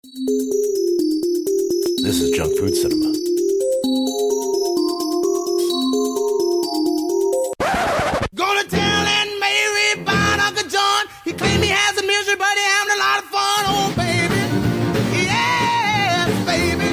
This is Junk Food Cinema. Go to town and Mary find Uncle John. He claimed he has a misery, but he having a lot of fun. Oh, baby. Yes, baby.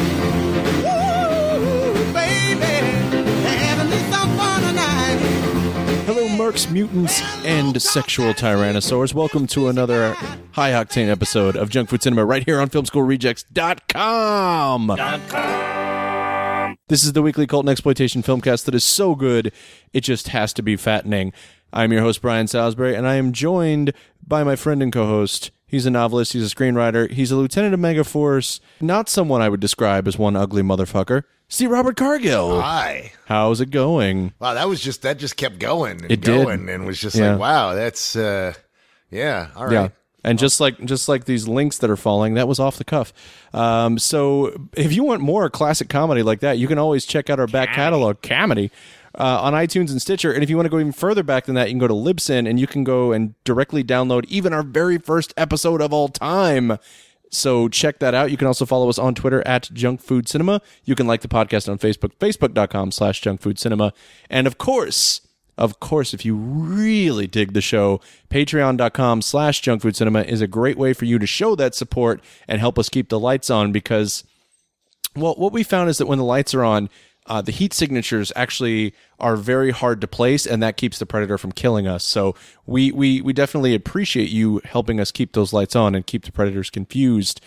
Woo, baby. They're having me some fun tonight. Hello, mercs, mutants, and sexual tyrannosaurs. Welcome to another high-octane episode of Junk Food Cinema right here on FilmSchoolRejects.com. This is the weekly cult and exploitation filmcast that is so good, it just has to be fattening. I'm your host, Brian Salisbury, and I am joined by my friend and co-host. He's a novelist, he's a screenwriter, he's a lieutenant of Megaforce, not someone I would describe as one ugly motherfucker. C. Robert Cargill. Hi. How's it going? Wow, that just kept going and It going did. and was just Yeah. like, wow, that's, yeah, all right. Yeah. And just like these links that are falling, that was off the cuff. So if you want more classic comedy like that, you can always check out our back catalog, Comedy, on iTunes and Stitcher. And if you want to go even further back than that, you can go to Libsyn and you can go and directly download even our very first episode of all time. So check that out. You can also follow us on Twitter at Junk Food Cinema. You can like the podcast on Facebook, facebook.com/junkfoodcinema. And of course, if you really dig the show, patreon.com/junkfoodcinema is a great way for you to show that support and help us keep the lights on because, well, what we found is that when the lights are on, the heat signatures actually are very hard to place, and that keeps the predator from killing us. So we definitely appreciate you helping us keep those lights on and keep the predators confused.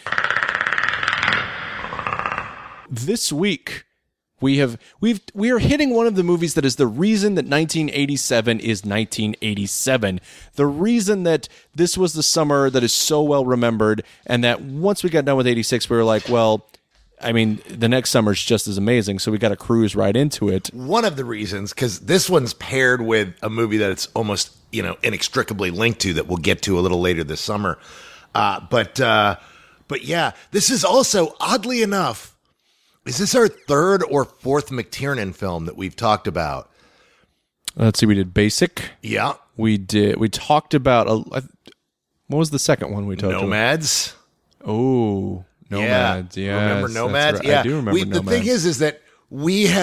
This week, we are hitting one of the movies that is the reason that 1987 is 1987. The reason that this was the summer that is so well remembered, and that once we got done with 86, we were like, well, I mean, the next summer's just as amazing, so we got to cruise right into it. One of the reasons, because this one's paired with a movie that it's almost, inextricably linked to that we'll get to a little later this summer. But yeah, this is also, oddly enough, is this our third or fourth McTiernan film that we've talked about? Let's see, we did Basic. Yeah. We talked about, what was the second one we talked about? Nomads. Oh, Nomads, yeah. Remember Nomads? Right. Yeah. I do remember Nomads. The thing is that we've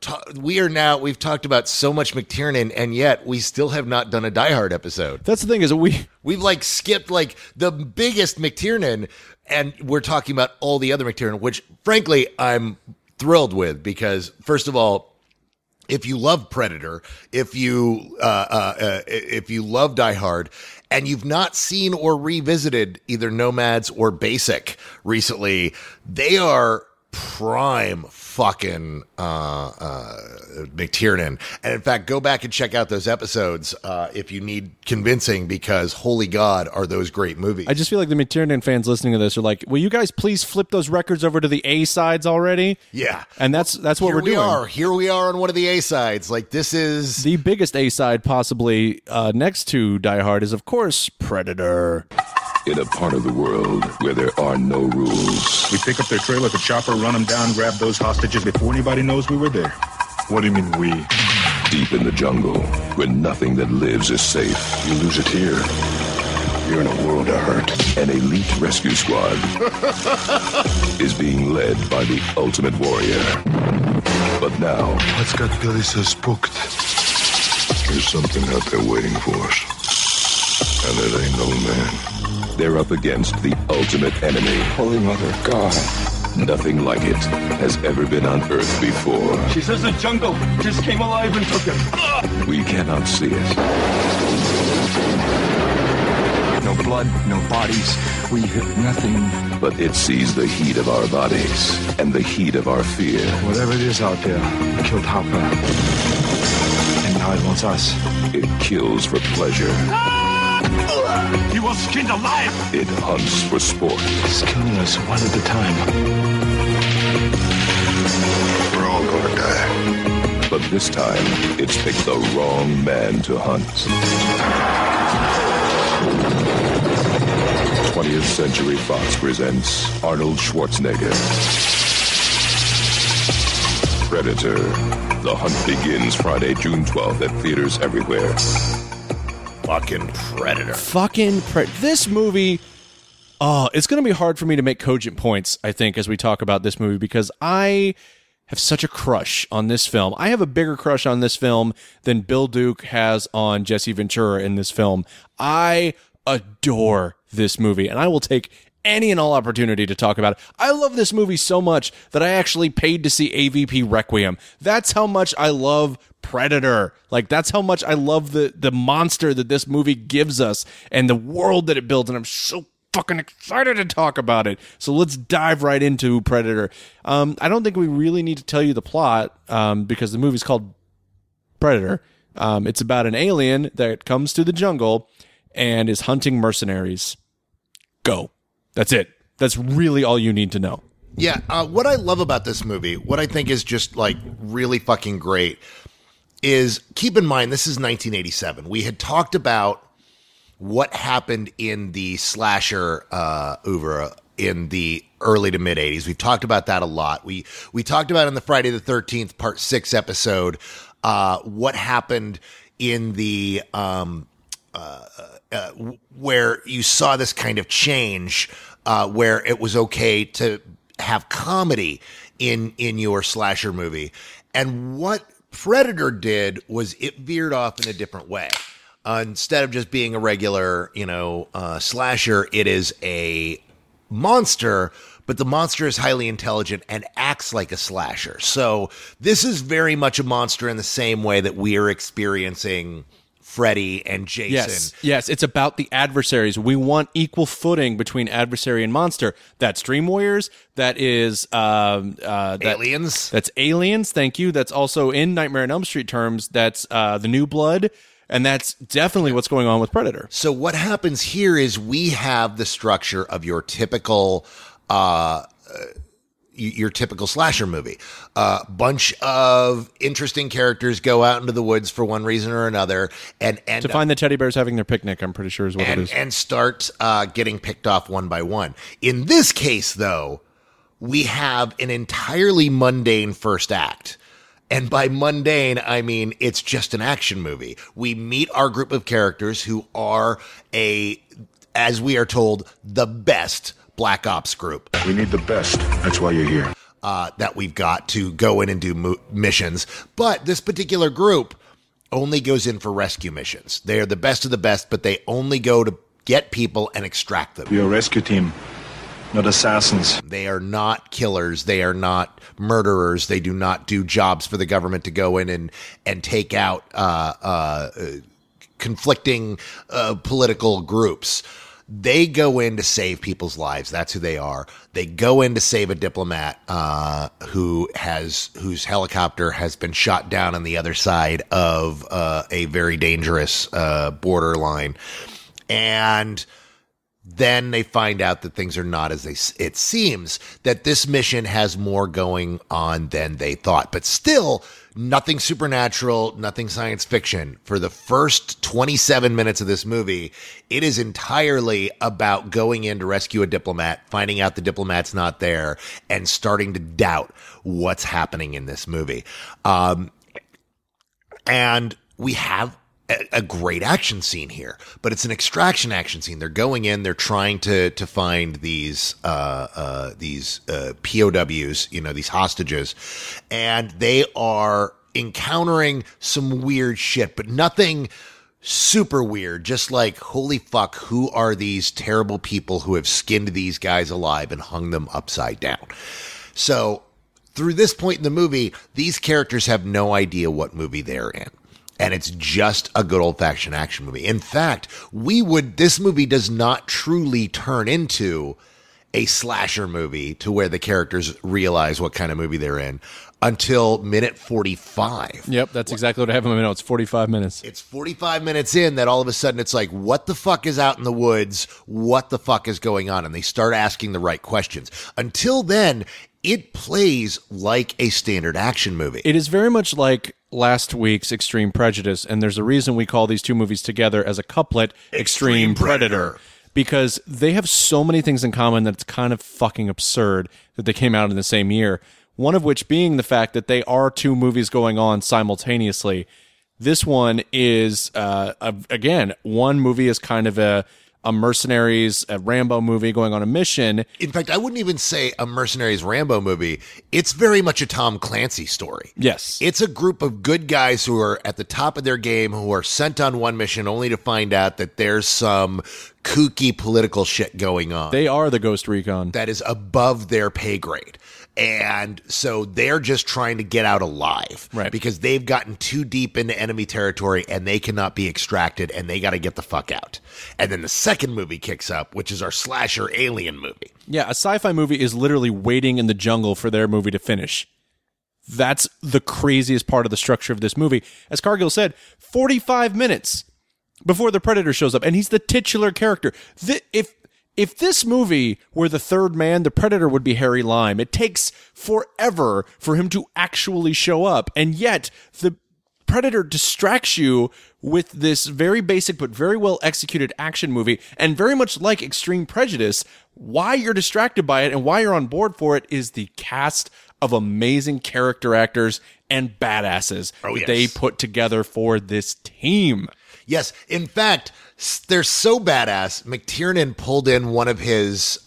talked about so much McTiernan, and yet we still have not done a Die Hard episode. That's the thing is that we've skipped the biggest McTiernan, and we're talking about all the other McTiernan, which frankly I'm thrilled with because first of all, if you love Predator, if you love Die Hard, and you've not seen or revisited either Nomads or Basic recently, they are prime fucking McTiernan. And in fact, go back and check out those episodes if you need convincing, because holy God, are those great movies. I just feel like the McTiernan fans listening to this are like, will you guys please flip those records over to the A-sides already? Yeah. And that's what we're doing. Here we are on one of the A-sides. Like, this is... The biggest A-side possibly next to Die Hard is, of course, Predator. In a part of the world where there are no rules. We pick up their trailer with a chopper, run them down, grab those hostages before anybody knows we were there. What do you mean we? Deep in the jungle, where nothing that lives is safe. You lose it here, you're in a world of hurt. An elite rescue squad is being led by the ultimate warrior. But now... What's got Billy so spooked? There's something out there waiting for us. And it ain't no man. They're up against the ultimate enemy. Holy Mother God. Nothing like it has ever been on Earth before. She says the jungle just came alive and took him. We cannot see it. No blood, no bodies. We have nothing. But it sees the heat of our bodies and the heat of our fear. Whatever it is out there, it killed Hopper. And now it wants us. It kills for pleasure. He was skinned alive. It hunts for sport. It's killing us one at a time. We're all gonna die. But this time, it's picked the wrong man to hunt. 20th Century Fox presents Arnold Schwarzenegger. Predator. The hunt begins Friday, June 12th at theaters everywhere. Fucking Predator. This movie, It's going to be hard for me to make cogent points, I think, as we talk about this movie, because I have such a crush on this film. I have a bigger crush on this film than Bill Duke has on Jesse Ventura in this film. I adore this movie, and I will take any and all opportunity to talk about it. I love this movie so much that I actually paid to see AVP Requiem. That's how much I love Predator. Like, that's how much I love the monster that this movie gives us and the world that it builds, and I'm so fucking excited to talk about it. So let's dive right into Predator. I don't think we really need to tell you the plot because the movie's called Predator. It's about an alien that comes to the jungle and is hunting mercenaries. Go. That's it. That's really all you need to know. Yeah, what I love about this movie, what I think is just like really fucking great, is keep in mind this is 1987. We had talked about what happened in the slasher oeuvre in the early to mid 80s. We've talked about that a lot. We talked about in the Friday the 13th Part 6 episode what happened in the where you saw this kind of change where it was okay to have comedy in your slasher movie. And what Predator did was it veered off in a different way. Instead of just being a regular, slasher, it is a monster, but the monster is highly intelligent and acts like a slasher. So this is very much a monster in the same way that we are experiencing Freddy and Jason. Yes, it's about the adversaries. We want equal footing between adversary and monster. That's Dream Warriors. That is Aliens. That's Aliens. Thank you. That's also in Nightmare on Elm Street terms. That's the New Blood, and that's definitely what's going on with Predator. So what happens here is we have the structure of your typical slasher movie. Bunch of interesting characters go out into the woods for one reason or another and to find the teddy bears having their picnic, I'm pretty sure is what it is. And start getting picked off one by one. In this case, though, we have an entirely mundane first act. And by mundane, I mean it's just an action movie. We meet our group of characters who are as we are told, the best Black Ops group. We need the best. That's why you're here. That we've got to go in and do missions. But this particular group only goes in for rescue missions. They are the best of the best, but they only go to get people and extract them. We're a rescue team, not assassins. They are not killers. They are not murderers. They do not do jobs for the government to go in and take out conflicting political groups. They go in to save people's lives. That's who they are. They go in to save a diplomat whose helicopter has been shot down on the other side of a very dangerous borderline. And then they find out that things are not as it seems, that this mission has more going on than they thought. But still, nothing supernatural, nothing science fiction. For the first 27 minutes of this movie, it is entirely about going in to rescue a diplomat, finding out the diplomat's not there, and starting to doubt what's happening in this movie. And we have a great action scene here, but it's an extraction action scene. They're going in, they're trying to find these POWs, these hostages, and they are encountering some weird shit, but nothing super weird. Just like, holy fuck, who are these terrible people who have skinned these guys alive and hung them upside down? So through this point in the movie, these characters have no idea what movie they're in. And it's just a good old-fashioned action movie. In fact, this movie does not truly turn into a slasher movie to where the characters realize what kind of movie they're in until minute 45. Yep, that's exactly what I have in my notes. 45 minutes. It's 45 minutes in that all of a sudden it's like, what the fuck is out in the woods? What the fuck is going on? And they start asking the right questions. Until then, it plays like a standard action movie. It is very much like last week's Extreme Prejudice, and there's a reason we call these two movies together as a couplet, Extreme Predator, because they have so many things in common that it's kind of fucking absurd that they came out in the same year, one of which being the fact that they are two movies going on simultaneously. This one is, again, one movie is kind of a a Mercenaries, a Rambo movie going on a mission. In fact, I wouldn't even say a Mercenaries Rambo movie. It's very much a Tom Clancy story. Yes. It's a group of good guys who are at the top of their game, who are sent on one mission only to find out that there's some kooky political shit going on. They are the Ghost Recon. That is above their pay grade. And so they're just trying to get out alive, right? Because they've gotten too deep into enemy territory and they cannot be extracted and they got to get the fuck out. And then the second movie kicks up, which is our slasher alien movie. Yeah, a sci-fi movie is literally waiting in the jungle for their movie to finish. That's the craziest part of the structure of this movie. As Cargill said, 45 minutes before the Predator shows up, and he's the titular character. If this movie were the third man, the Predator would be Harry Lime. It takes forever for him to actually show up, and yet the Predator distracts you with this very basic but very well executed action movie, and very much like Extreme Prejudice, why you're distracted by it and why you're on board for it is the cast of amazing character actors and badasses they put together for this team. Yes. In fact, they're so badass. McTiernan pulled in one of his,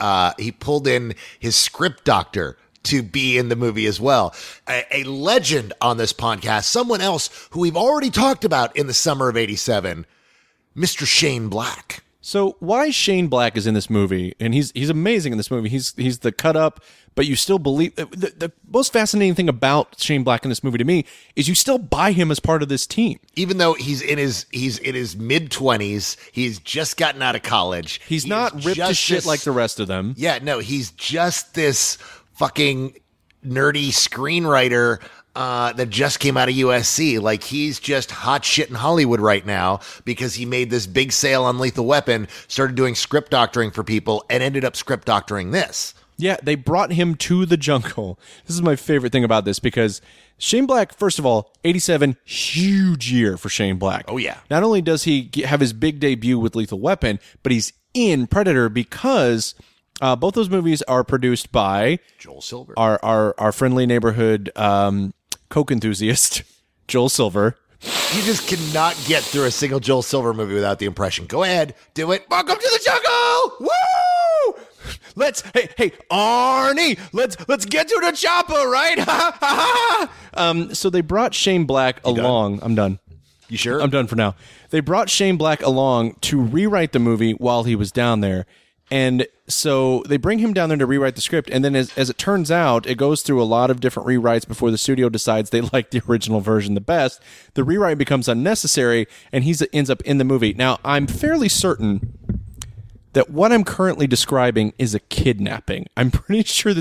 his script doctor to be in the movie as well. A legend on this podcast, someone else who we've already talked about in the summer of '87, Mr. Shane Black. So why Shane Black is in this movie, and he's amazing in this movie. He's the cut up, but you still believe. The most fascinating thing about Shane Black in this movie to me is you still buy him as part of this team, even though he's in his mid-20s. He's just gotten out of college. He's not ripped to shit like the rest of them. Yeah, no, he's just this fucking nerdy screenwriter that just came out of USC. Like, he's just hot shit in Hollywood right now because he made this big sale on Lethal Weapon, started doing script doctoring for people, and ended up script doctoring this. Yeah, they brought him to the jungle. This is my favorite thing about this because Shane Black, first of all, 87, huge year for Shane Black. Oh, yeah. Not only does he have his big debut with Lethal Weapon, but he's in Predator because both those movies are produced by Joel Silver, our friendly neighborhood Coke enthusiast, Joel Silver. You just cannot get through a single Joel Silver movie without the impression. Go ahead, do it. Welcome to the jungle! Woo! Hey, Arnie, let's get to the chopper, right? So they brought Shane Black along. I'm done. You sure? I'm done for now. They brought Shane Black along to rewrite the movie while he was down there. And so they bring him down there to rewrite the script, and then as it turns out, it goes through a lot of different rewrites before the studio decides they like the original version the best. The rewrite becomes unnecessary, and he ends up in the movie. Now, I'm fairly certain that what I'm currently describing is a kidnapping. I'm pretty sure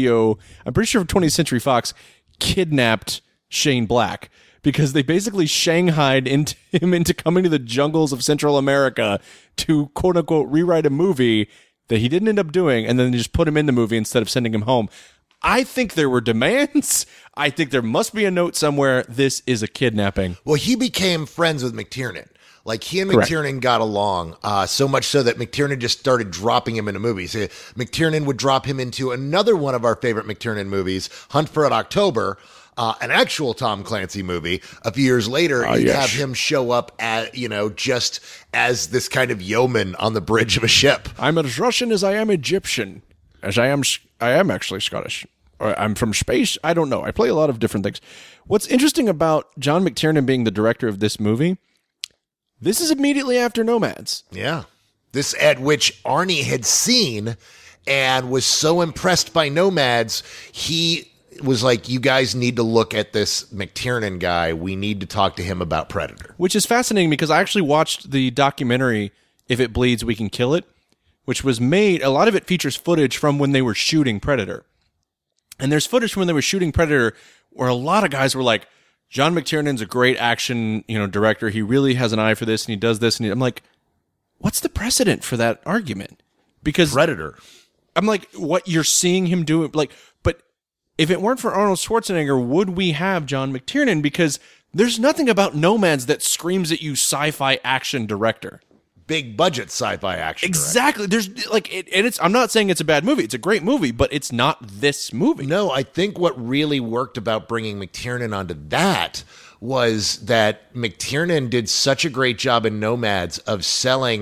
20th Century Fox kidnapped Shane Black, because they basically shanghaied him into coming to the jungles of Central America to, quote-unquote, rewrite a movie that he didn't end up doing, and then they just put him in the movie instead of sending him home. I think there were demands. I think there must be a note somewhere. This is a kidnapping. Well, he became friends with McTiernan. Like, he and Correct. McTiernan got along so much so that McTiernan just started dropping him into movies. McTiernan would drop him into another one of our favorite McTiernan movies, Hunt for Red October, an actual Tom Clancy movie. A few years later, you'd have him show up at, just as this kind of yeoman on the bridge of a ship. I'm as Russian as I am Egyptian, as I am actually Scottish. Or I'm from space. I don't know. I play a lot of different things. What's interesting about John McTiernan being the director of this movie, this is immediately after Nomads. Yeah. This at which Arnie had seen and was so impressed by Nomads, he was like, you guys need to look at this McTiernan guy. We need to talk to him about Predator. Which is fascinating because I actually watched the documentary, If It Bleeds, We Can Kill It, which was made, a lot of it features footage from when they were shooting Predator. And there's footage from when they were shooting Predator where a lot of guys were like, John McTiernan's a great action, director. He really has an eye for this and he does this. And I'm like, what's the precedent for that argument? Because Predator. I'm like, what you're seeing him do, but if it weren't for Arnold Schwarzenegger, would we have John McTiernan? Because there's nothing about Nomads that screams at you sci-fi action director. Big budget sci-fi action. Exactly. Director. There's I'm not saying it's a bad movie. It's a great movie, but it's not this movie. No, I think what really worked about bringing McTiernan onto that was that McTiernan did such a great job in Nomads of selling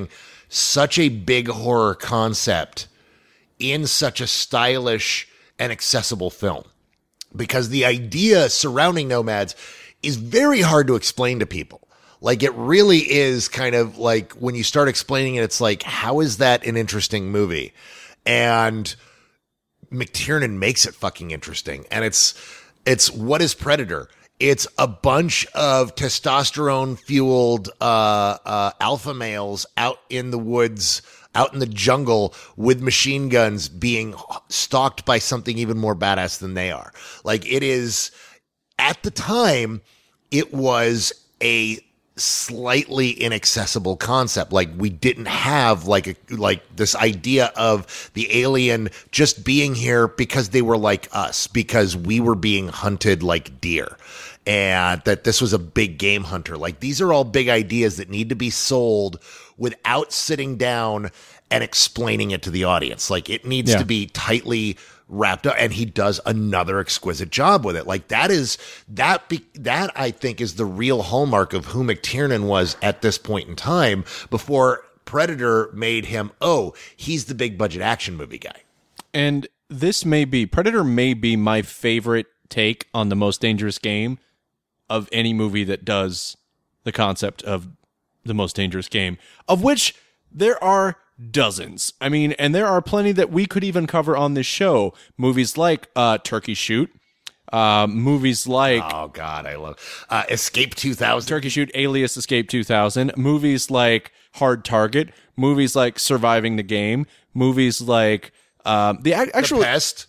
such a big horror concept in such a stylish and accessible film. Because the idea surrounding Nomads is very hard to explain to people. Like, it really is kind of like, when you start explaining it, it's like, how is that an interesting movie? And McTiernan makes it fucking interesting. And it's what is Predator? It's a bunch of testosterone-fueled alpha males out in the woods, out in the jungle with machine guns being stalked by something even more badass than they are. Like, it is, at the time, it was a slightly inaccessible concept. Like, we didn't have like this idea of the alien just being here because they were like us, because we were being hunted like deer, and that this was a big game hunter. Like, these are all big ideas that need to be sold without sitting down and explaining it to the audience. Like, it needs to be tightly wrapped up, and he does another exquisite job with it. Like, that I think is the real hallmark of who McTiernan was at this point in time, before Predator made him, he's the big budget action movie guy. And Predator may be my favorite take on The Most Dangerous Game of any movie that does the concept of The Most Dangerous Game, of which there are dozens. I mean, and there are plenty that we could even cover on this show. Movies like Turkey Shoot, movies like oh god, I love Escape 2000, Turkey Shoot, Alias, Escape 2000, movies like Hard Target, movies like Surviving the Game, movies like The Pest.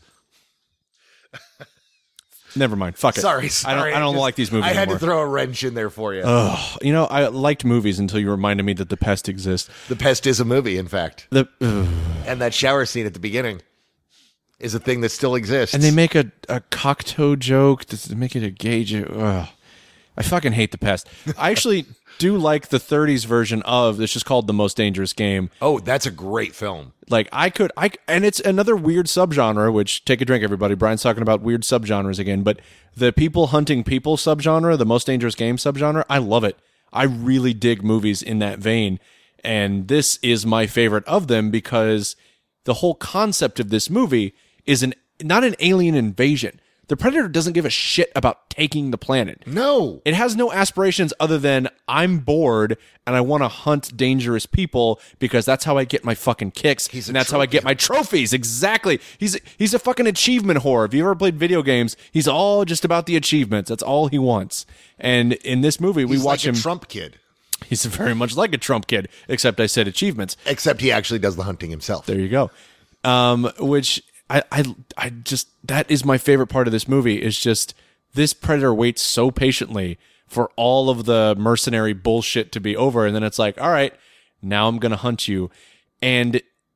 Never mind. Fuck it. Sorry. I don't like these movies anymore. I had to throw a wrench in there for you. You know, I liked movies until you reminded me that The Pest exists. The Pest is a movie, in fact. And that shower scene at the beginning is a thing that still exists. And they make a cocktoe joke to make it a gay joke. I fucking hate The Pest. I actually do like the 30s version of, it's just called The Most Dangerous Game. Oh, that's a great film. Like, and it's another weird subgenre, which, take a drink, everybody. Brian's talking about weird subgenres again, but the people hunting people subgenre, the Most Dangerous Game subgenre, I love it. I really dig movies in that vein, and this is my favorite of them because the whole concept of this movie is not an alien invasion. The Predator doesn't give a shit about taking the planet. No. It has no aspirations other than, I'm bored and I want to hunt dangerous people because that's how I get my fucking kicks. And that's how I get my trophies. Exactly. He's a fucking achievement whore. If you ever played video games, he's all just about the achievements. That's all he wants. And in this movie, we watch him. He's like a Trump kid. He's very much like a Trump kid, except I said achievements. Except he actually does the hunting himself. There you go. Which I just, that is my favorite part of this movie, is just this Predator waits so patiently for all of the mercenary bullshit to be over. And then it's like, all right, now I'm going to hunt you. And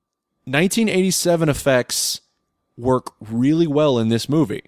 1987 effects work really well in this movie.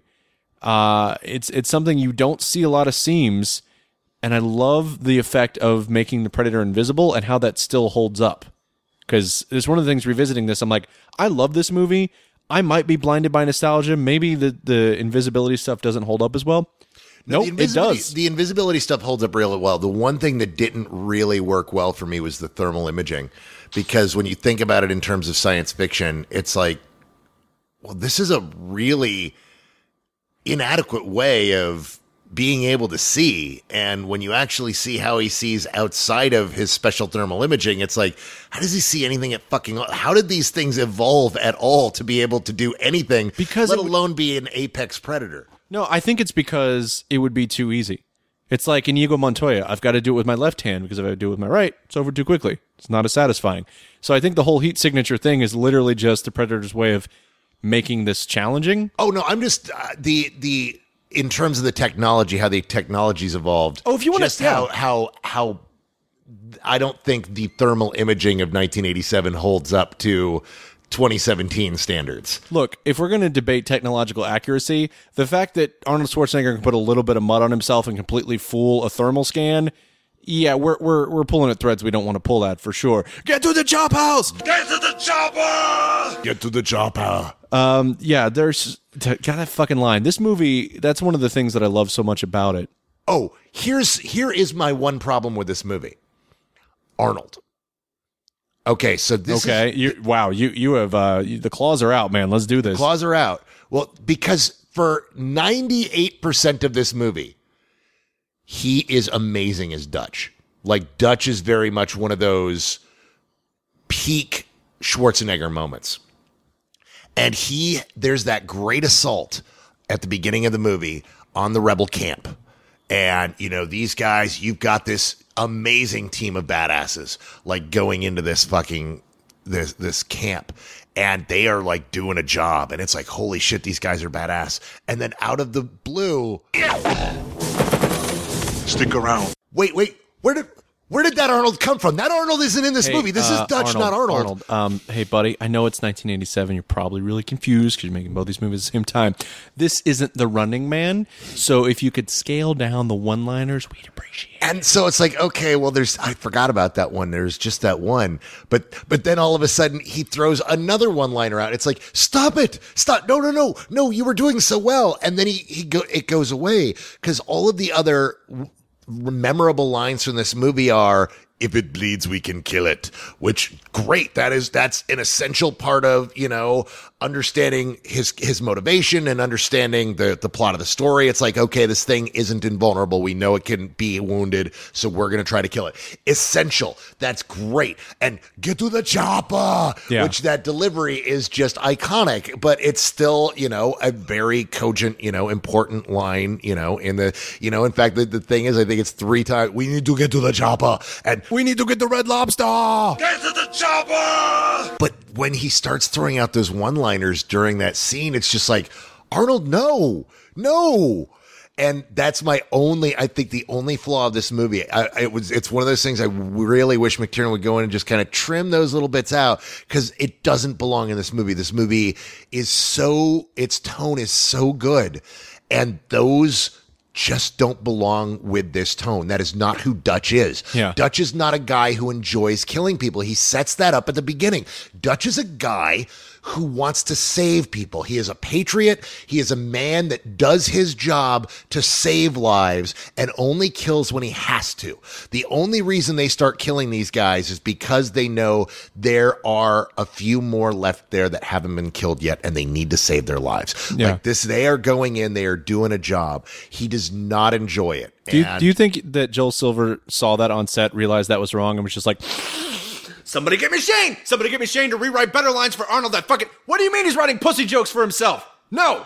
It's something you don't see a lot of seams. And I love the effect of making the Predator invisible and how that still holds up. Because it's one of the things revisiting this, I'm like, I love this movie. I might be blinded by nostalgia. Maybe the invisibility stuff doesn't hold up as well. Nope, it does. The invisibility stuff holds up really well. The one thing that didn't really work well for me was the thermal imaging. Because when you think about it in terms of science fiction, it's like, well, this is a really inadequate way of being able to see. And when you actually see how he sees outside of his special thermal imaging, it's like, how does he see anything at fucking all? How did these things evolve at all to be able to do anything, let alone be an apex predator? No, I think it's because it would be too easy. It's like Inigo Montoya. I've got to do it with my left hand because if I do it with my right, it's over too quickly. It's not as satisfying. So I think the whole heat signature thing is literally just the Predator's way of making this challenging. Oh, no, I'm just in terms of the technology, how the technology's evolved. Oh, if you want to, how I don't think the thermal imaging of 1987 holds up to 2017 standards. Look, if we're going to debate technological accuracy, the fact that Arnold Schwarzenegger can put a little bit of mud on himself and completely fool a thermal scan, yeah, we're pulling at threads we don't want to pull at for sure. Get to the chop house! Get to the chopper! Get to the chopper! Yeah, there's got that fucking line. This movie, that's one of the things that I love so much about it. Oh, here is my one problem with this movie. Arnold. Okay, so this Okay, you have the claws are out, man. Let's do this. claws are out. Well, because for 98% of this movie, he is amazing as Dutch. Like, Dutch is very much one of those peak Schwarzenegger moments. And there's that great assault at the beginning of the movie on the rebel camp. And, these guys, you've got this amazing team of badasses, like, going into this fucking, this camp. And they are, like, doing a job. And it's like, holy shit, these guys are badass. And then out of the blue... Stick around. Wait, where did that Arnold come from? That Arnold isn't in this movie. This is Dutch, not Arnold. Hey, buddy, I know it's 1987. You're probably really confused because you're making both these movies at the same time. This isn't The Running Man. So if you could scale down the one-liners, we'd appreciate it. And so it's like, okay, well, I forgot about that one. There's just that one. But then all of a sudden he throws another one-liner out. It's like, stop it. Stop. No, you were doing so well. And then it goes away because all of the other memorable lines from this movie are, if it bleeds, we can kill it, which great. That's an essential part of, understanding his motivation and understanding the plot of the story. It's like, okay, this thing isn't invulnerable. We know it can be wounded, so we're going to try to kill it. Essential. That's great. And get to the chopper, which that delivery is just iconic, but it's still, a very cogent, important line, in the, in fact, the thing is, I think it's 3 times, we need to get to the chopper and we need to get the Red Lobster. Get to the chopper! But when he starts throwing out those one-liners during that scene, it's just like, Arnold, no. And that's I think the only flaw of this movie. It's one of those things I really wish McTiernan would go in and just kind of trim those little bits out because it doesn't belong in this movie. This movie its tone is so good. And those just don't belong with this tone. That is not who Dutch is. Yeah. Dutch is not a guy who enjoys killing people. He sets that up at the beginning. Dutch is a guy who wants to save people. He is a patriot. He is a man that does his job to save lives and only kills when he has to. The only reason they start killing these guys is because they know there are a few more left there that haven't been killed yet and they need to save their lives. Yeah. Like this, they are going in, they are doing a job. He does not enjoy it. Do you think that Joel Silver saw that on set, realized that was wrong, and was just like, somebody get me Shane! Somebody get me Shane to rewrite better lines for Arnold that fucking... What do you mean he's writing pussy jokes for himself? No,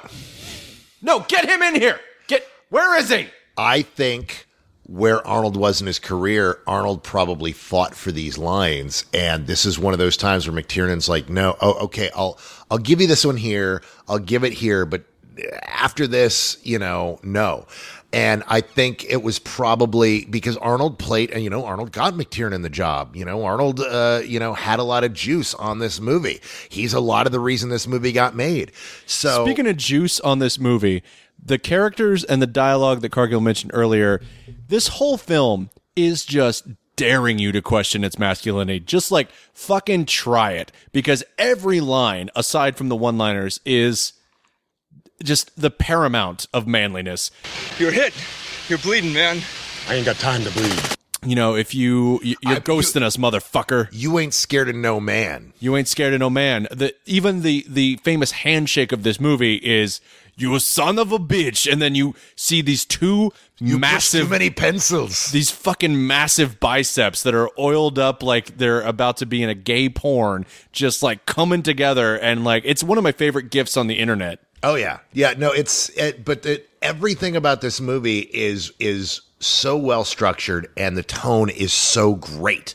get him in here! Where is he? I think where Arnold was in his career, Arnold probably fought for these lines, and this is one of those times where McTiernan's like, no, okay, I'll give you this one here, I'll give it here, but after this, no. And I think it was probably because Arnold played, and Arnold got McTiernan the job. Arnold, had a lot of juice on this movie. He's a lot of the reason this movie got made. So speaking of juice on this movie, the characters and the dialogue that Cargill mentioned earlier, this whole film is just daring you to question its masculinity. Just like fucking try it, because every line, aside from the one-liners, is just the paramount of manliness. You're hit. You're bleeding, man. I ain't got time to bleed. If you're ghosting us, motherfucker. You ain't scared of no man. You ain't scared of no man. Even the famous handshake of this movie is, you son of a bitch. And then you see these two massive... too many pencils. These fucking massive biceps that are oiled up like they're about to be in a gay porn, just like coming together. And like, it's one of my favorite gifs on the internet. Oh yeah. No, everything about this movie is so well structured and the tone is so great.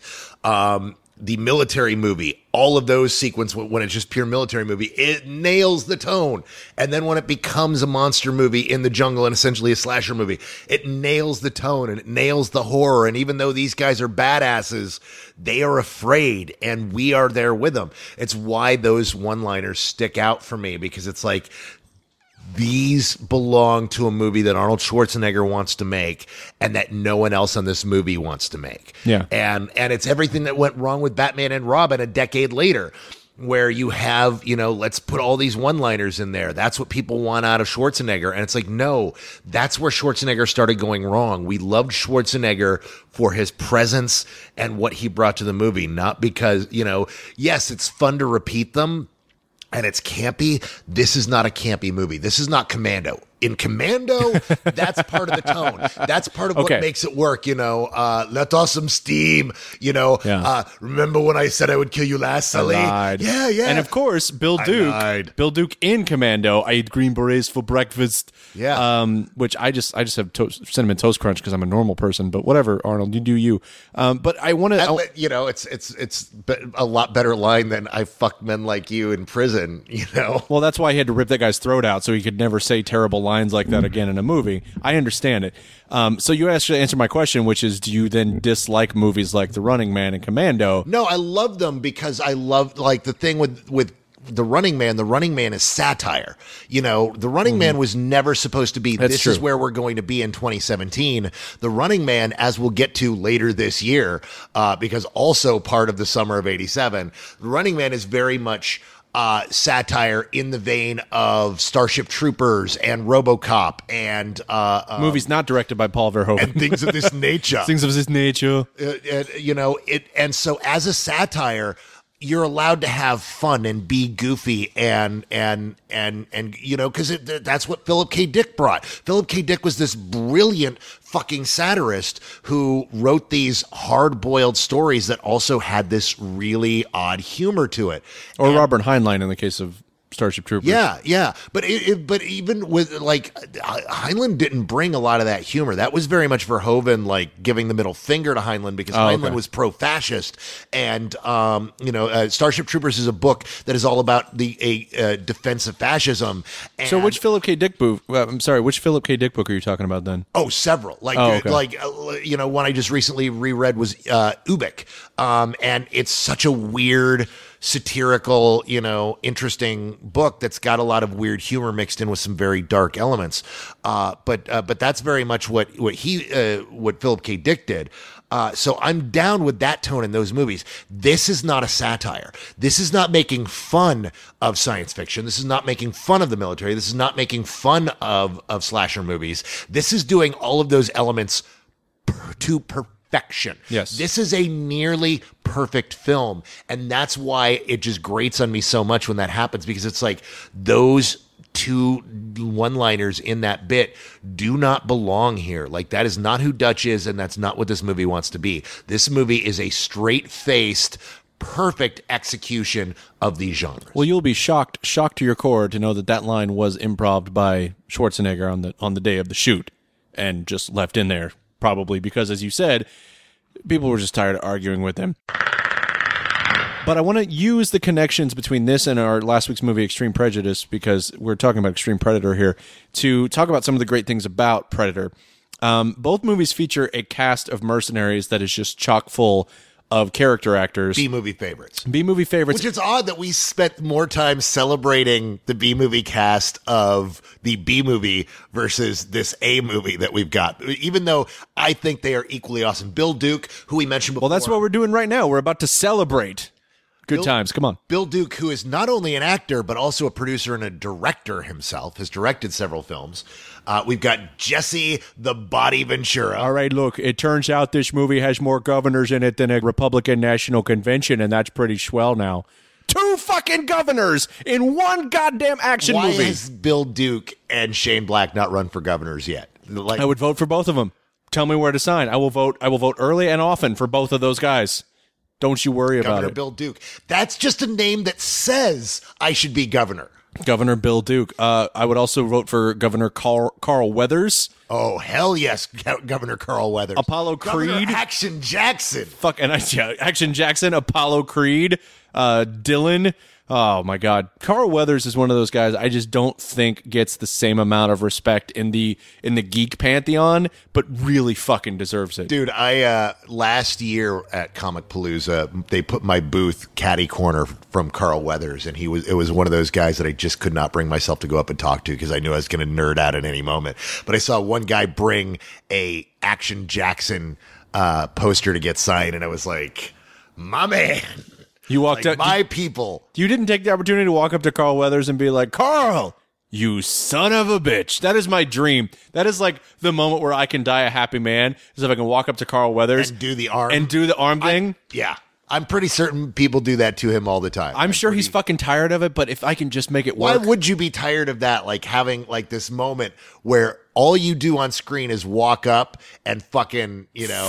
The military movie, all of those sequences when it's just pure military movie, it nails the tone. And then when it becomes a monster movie in the jungle and essentially a slasher movie, it nails the tone and it nails the horror. And even though these guys are badasses, they are afraid and we are there with them. It's why those one-liners stick out for me, because it's like, these belong to a movie that Arnold Schwarzenegger wants to make and that no one else on this movie wants to make. Yeah. And it's everything that went wrong with Batman and Robin a decade later. where you have, let's put all these one-liners in there. That's what people want out of Schwarzenegger. And it's like, no, that's where Schwarzenegger started going wrong. We loved Schwarzenegger for his presence and what he brought to the movie, not because, yes, it's fun to repeat them and it's campy. This is not a campy movie. This is not Commando. In Commando, that's part of the tone. That's part of what makes it work, let off some steam, remember when I said I would kill you last, Sully? Yeah. And of course, Bill Duke in Commando, I eat Green Berets for breakfast. Yeah. Which I just have Cinnamon Toast Crunch because I'm a normal person, but whatever, Arnold, you do you. But I want to, it's a lot better line than I fucked men like you in prison, Well, that's why he had to rip that guy's throat out so he could never say terrible lines like that again in a movie. I understand it. So you actually answered my question, which is, do you then dislike movies like The Running Man and Commando? No, I love them because I love, like, the thing with The Running Man is satire. The Running Man was never supposed to be, this is where we're going to be in 2017. The Running Man, as we'll get to later this year, because also part of the summer of 87, The Running Man is very much satire in the vein of Starship Troopers and RoboCop and movies not directed by Paul Verhoeven and things of this nature. And so as a satire, you're allowed to have fun and be goofy and because that's what Philip K. Dick brought. Philip K. Dick was this brilliant fucking satirist who wrote these hard-boiled stories that also had this really odd humor to it. Or Robert Heinlein in the case of Starship Troopers. Yeah. But even with, like, Heinlein didn't bring a lot of that humor. That was very much Verhoeven, like, giving the middle finger to Heinlein because Heinlein was pro-fascist. And, Starship Troopers is a book that is all about the defense of fascism. And so which Philip K. Dick book? Which Philip K. Dick book are you talking about then? Oh, several. One I just recently reread was Ubik. And it's such a weird, satirical, interesting book that's got a lot of weird humor mixed in with some very dark elements. But that's very much what Philip K. Dick did. So I'm down with that tone in those movies. This is not a satire. This is not making fun of science fiction. This is not making fun of the military. This is not making fun of slasher movies. This is doing all of those elements to perfection. Yes. This is a nearly perfect film. And that's why it just grates on me so much when that happens, because it's like those two one-liners in that bit do not belong here. Like, that is not who Dutch is, and that's not what this movie wants to be. This movie is a straight-faced, perfect execution of these genres. Well, you'll be shocked to your core to know that line was improv by Schwarzenegger on the day of the shoot and just left in there. Probably because, as you said, people were just tired of arguing with him. But I want to use the connections between this and our last week's movie, Extreme Prejudice, because we're talking about Extreme Predator here, to talk about some of the great things about Predator. Both movies feature a cast of mercenaries that is just chock full of character actors. B-movie favorites. Which is odd that we spent more time celebrating the B-movie cast of the B-movie versus this A-movie that we've got, even though I think they are equally awesome. Bill Duke, who we mentioned before. Well, that's what we're doing right now. We're about to celebrate. Good times. Come on. Bill Duke, who is not only an actor, but also a producer and a director himself, has directed several films. We've got Jesse the Body Ventura. All right, look, it turns out this movie has more governors in it than a Republican National Convention, and that's pretty swell now. 2 fucking governors in one goddamn action movie. Why has Bill Duke and Shane Black not run for governors yet? I would vote for both of them. Tell me where to sign. I will vote early and often for both of those guys. Don't you worry about Governor it. Bill Duke. That's just a name that says I should be governor. Governor Bill Duke. I would also vote for Governor Carl Weathers. Oh, hell yes, Governor Carl Weathers. Apollo Creed. Governor Action Jackson. Action Jackson, Apollo Creed, Dylan. Oh, my God. Carl Weathers is one of those guys I just don't think gets the same amount of respect in the geek pantheon, but really fucking deserves it. Dude, I last year at Comic Palooza, they put my booth catty corner from Carl Weathers, and it was one of those guys that I just could not bring myself to go up and talk to because I knew I was going to nerd out at any moment. But I saw one guy bring a Action Jackson poster to get signed, and I was like, my man. You walked Like, up. my people. You didn't take the opportunity to walk up to Carl Weathers and be like, Carl, you son of a bitch. That is my dream. That is like the moment where I can die a happy man, is if I can walk up to Carl Weathers And do the arm. and do the arm thing. Yeah. I'm pretty certain people do that to him all the time. I'm sure he's fucking tired of it, but if I can just make it Why work. would you be tired of that? Like having like this moment where all you do on screen is walk up and fucking,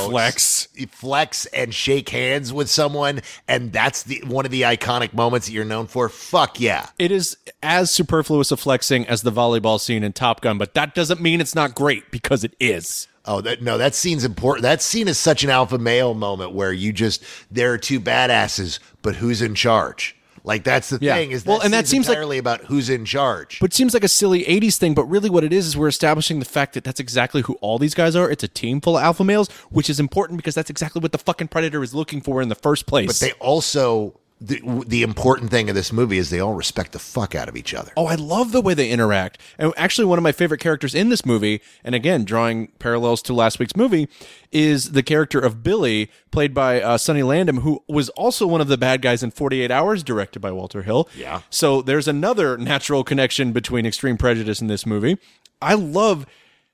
flex and shake hands with someone. And that's one of the iconic moments that you're known for. Fuck yeah. It is as superfluous of flexing as the volleyball scene in Top Gun, but that doesn't mean it's not great, because it is. Oh, that scene's important. That scene is such an alpha male moment where there are two badasses, but who's in charge? Like, that's the thing, is that seems entirely about who's in charge. But it seems like a silly 80s thing, but really what it is we're establishing the fact that that's exactly who all these guys are. It's a team full of alpha males, which is important because that's exactly what the fucking Predator is looking for in the first place. But they also, the important thing of this movie is they all respect the fuck out of each other. Oh, I love the way they interact. And actually, one of my favorite characters in this movie, and again, drawing parallels to last week's movie, is the character of Billy, played by Sonny Landham, who was also one of the bad guys in 48 Hours, directed by Walter Hill. Yeah. So there's another natural connection between Extreme Prejudice and this movie. I love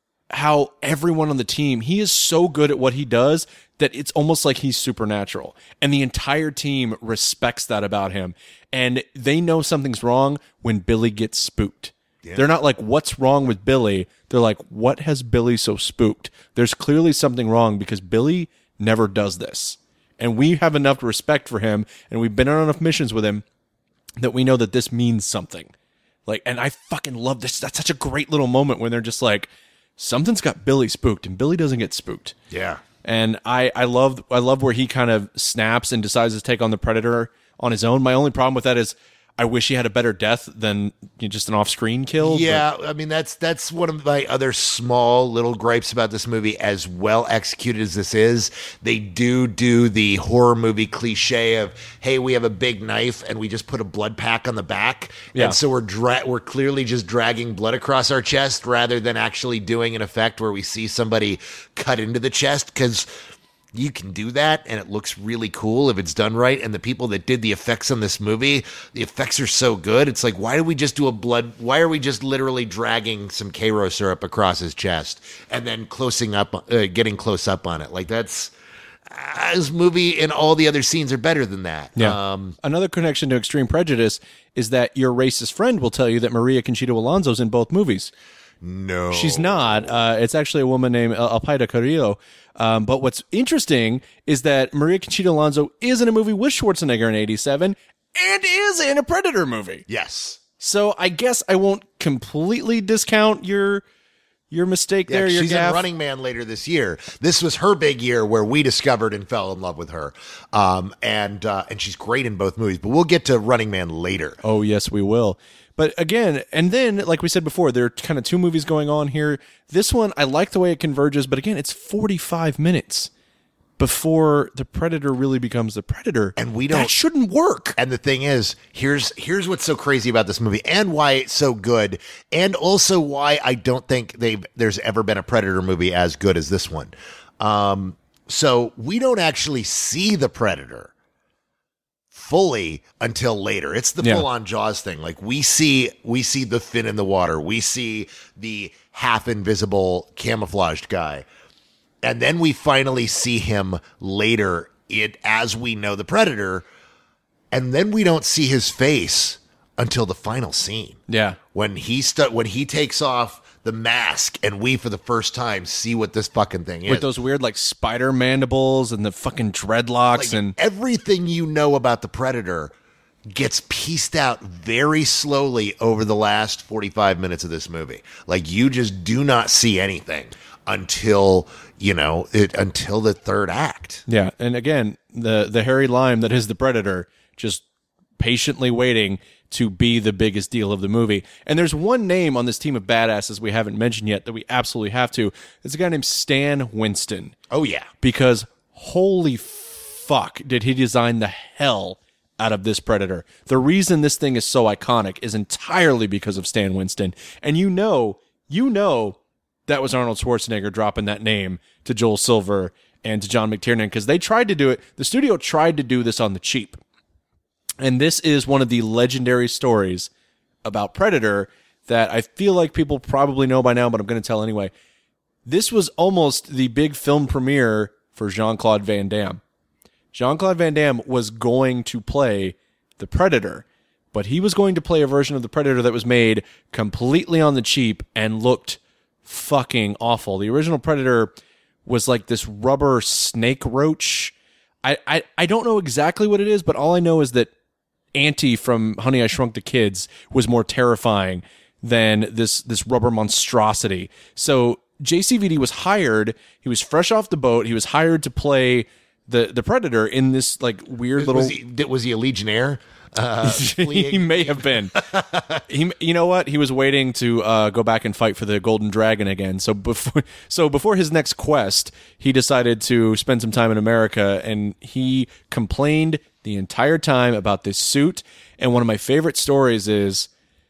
how everyone on the team, he is so good at what he does that it's almost like he's supernatural. And the entire team respects that about him. And they know something's wrong when Billy gets spooked. Yeah. They're not like, what's wrong with Billy? They're like, what has Billy so spooked? There's clearly something wrong because Billy never does this. And we have enough respect for him, and we've been on enough missions with him that we know that this means something. Like, and I fucking love this. That's such a great little moment when they're just like, something's got Billy spooked, and Billy doesn't get spooked. Yeah. And I love where he kind of snaps and decides to take on the Predator on his own. My only problem with that is I wish he had a better death than just an off-screen kill. Yeah, I mean, that's one of my other small little gripes about this movie. As well executed as this is, they do the horror movie cliche of, hey, we have a big knife and we just put a blood pack on the back. Yeah. And so we're clearly just dragging blood across our chest rather than actually doing an effect where we see somebody cut into the chest, because you can do that and it looks really cool if it's done right. And the people that did the effects on this movie, the effects are so good. It's like, why are we just literally dragging some Cairo syrup across his chest and then getting close up on it? Like, that's this movie and all the other scenes are better than that. Yeah. Another connection to Extreme Prejudice is that your racist friend will tell you that Maria Conchita Alonso's in both movies. No. She's not. It's actually a woman named Alpaida Carrillo. But what's interesting is that Maria Conchita Alonso is in a movie with Schwarzenegger in 87 and is in a Predator movie. Yes. So I guess I won't completely discount your mistake there. Your she's gaffe. in Running Man later this year. This was her big year where we discovered and fell in love with her. And she's great in both movies. But we'll get to Running Man later. Oh, yes, we will. But again, and then, like we said before, there are kind of two movies going on here. This one, I like the way it converges, but again, it's 45 minutes before the Predator really becomes the Predator. And that shouldn't work. And the thing is, here's what's so crazy about this movie and why it's so good, and also why I don't think there's ever been a Predator movie as good as this one. So we don't actually see the Predator fully until later. It's the full-on Jaws thing. Like, we see the fin in the water. We see the half-invisible camouflaged guy. And then we finally see him later as we know the Predator. And then we don't see his face until the final scene. Yeah. When he takes off the mask and we for the first time see what this fucking thing is. With those weird like spider mandibles and the fucking dreadlocks, and everything you know about the Predator gets pieced out very slowly over the last 45 minutes of this movie. Like, you just do not see anything until the third act. Yeah. And again, the hairy lime that is the Predator just patiently waiting to be the biggest deal of the movie. And there's one name on this team of badasses we haven't mentioned yet that we absolutely have to. It's a guy named Stan Winston. Oh, yeah. Because holy fuck did he design the hell out of this Predator. The reason this thing is so iconic is entirely because of Stan Winston. And you know that was Arnold Schwarzenegger dropping that name to Joel Silver and to John McTiernan, because they tried to do it. The studio tried to do this on the cheap. And this is one of the legendary stories about Predator that I feel like people probably know by now, but I'm going to tell anyway. This was almost the big film premiere for Jean-Claude Van Damme. Jean-Claude Van Damme was going to play the Predator, but he was going to play a version of the Predator that was made completely on the cheap and looked fucking awful. The original Predator was like this rubber snake roach. I don't know exactly what it is, but all I know is that Auntie from Honey, I Shrunk the Kids was more terrifying than this rubber monstrosity. So JCVD was hired. He was fresh off the boat. He was hired to play the Predator in this like weird little. Was he a Legionnaire? He may have been. You know what? He was waiting to go back and fight for the Golden Dragon again. So before his next quest, he decided to spend some time in America, and he complained the entire time about this suit. And one of my favorite stories is,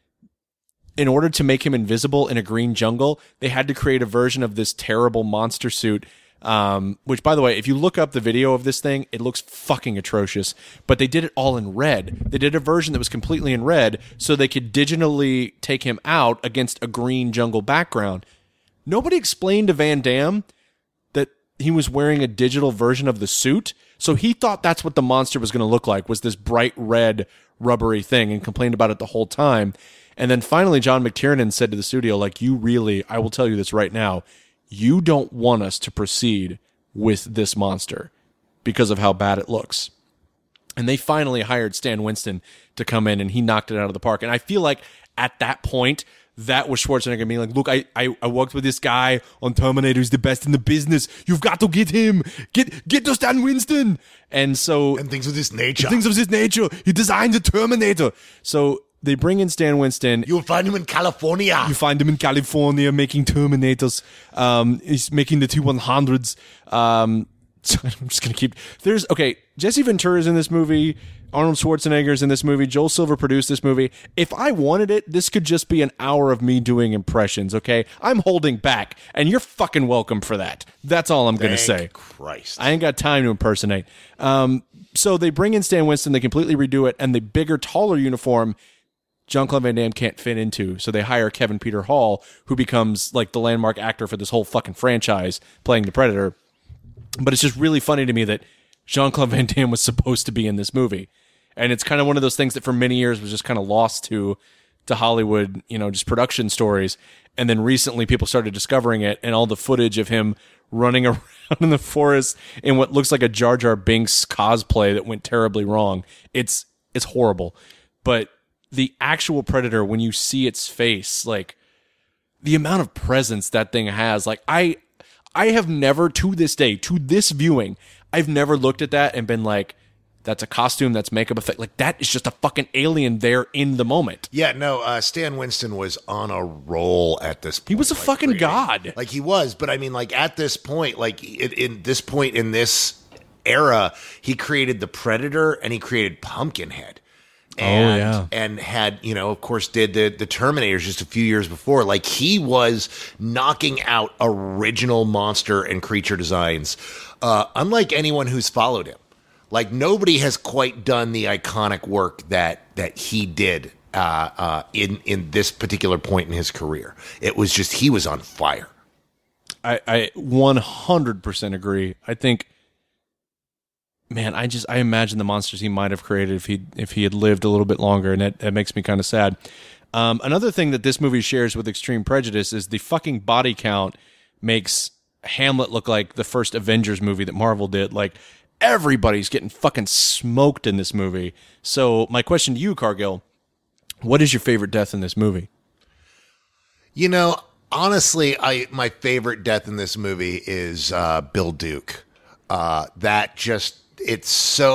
in order to make him invisible in a green jungle, they had to create a version of this terrible monster suit. Which, by the way, if you look up the video of this thing, it looks fucking atrocious. But they did it all in red. They did a version that was completely in red so they could digitally take him out against a green jungle background. Nobody explained to Van Damme that he was wearing a digital version of the suit. So he thought that's what the monster was going to look like, was this bright red rubbery thing, and complained about it the whole time. And then finally, John McTiernan said to the studio, like, I will tell you this right now, you don't want us to proceed with this monster because of how bad it looks. And they finally hired Stan Winston to come in, and he knocked it out of the park. And I feel like at that point, that was Schwarzenegger being like, look, I worked with this guy on Terminator. He's the best in the business. You've got to get him. Get to Stan Winston. And things of this nature. He designed the Terminator. So they bring in Stan Winston. You'll find him in California. You find him in California making Terminators. He's making the T-100s. So I'm just going to keep... Jesse Ventura's in this movie. Arnold Schwarzenegger's in this movie. Joel Silver produced this movie. If I wanted it, this could just be an hour of me doing impressions, okay? I'm holding back, and you're fucking welcome for that. That's all I'm going to say. Christ. I ain't got time to impersonate. So they bring in Stan Winston. They completely redo it, and the bigger, taller uniform Jean-Claude Van Damme can't fit into. So they hire Kevin Peter Hall, who becomes like the landmark actor for this whole fucking franchise, playing the Predator. But it's just really funny to me that Jean-Claude Van Damme was supposed to be in this movie. And it's kind of one of those things that for many years was just kind of lost to Hollywood, just production stories. And then recently people started discovering it, and all the footage of him running around in the forest in what looks like a Jar Jar Binks cosplay that went terribly wrong. It's horrible. But the actual Predator, when you see its face, like the amount of presence that thing has, like I have never, to this day, to this viewing, I've never looked at that and been like, that's a costume, that's makeup effect. Like, that is just a fucking alien there in the moment. Yeah, no, Stan Winston was on a roll at this point. He was a fucking god. Like, he was, but I mean, like, at this point, like, in this era, he created the Predator and he created Pumpkinhead. And had, of course, did the Terminators just a few years before. Like, he was knocking out original monster and creature designs, unlike anyone who's followed him. Like, nobody has quite done the iconic work that he did in this particular point in his career. It was just, he was on fire. I 100% agree. I think, man, I imagine the monsters he might have created if he had lived a little bit longer, and that makes me kind of sad. Another thing that this movie shares with Extreme Prejudice is the fucking body count makes Hamlet look like the first Avengers movie that Marvel did. Like, everybody's getting fucking smoked in this movie. So my question to you, Cargill, what is your favorite death in this movie? Honestly, my favorite death in this movie is Bill Duke. It's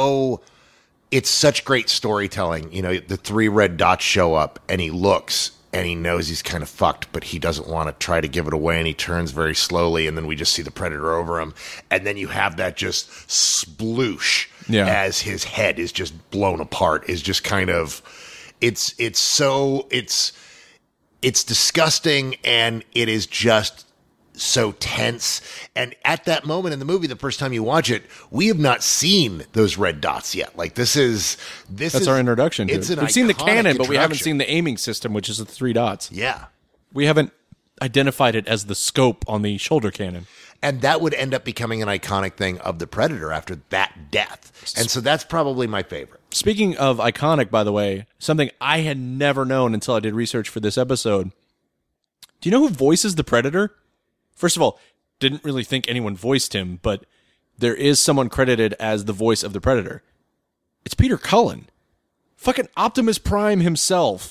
such great storytelling. The three red dots show up and he looks and he knows he's kind of fucked, but he doesn't want to try to give it away, and he turns very slowly, and then we just see the Predator over him, and then you have that just sploosh as his head is just blown apart. Is just kind of it's disgusting, and it is just so tense. And at that moment in the movie, the first time you watch it, we have not seen those red dots yet. Like that's our introduction to it. We've seen the cannon, but we haven't introduction. seen the aiming system, which is the 3 dots. Yeah. We haven't identified it as the scope on the shoulder cannon. And that would end up becoming an iconic thing of the Predator after that death. And so that's probably my favorite. Speaking of iconic, by the way, something I had never known until I did research for this episode. Do you know who voices the Predator? First of all, didn't really think anyone voiced him, but there is someone credited as the voice of the Predator. It's Peter Cullen. Fucking Optimus Prime himself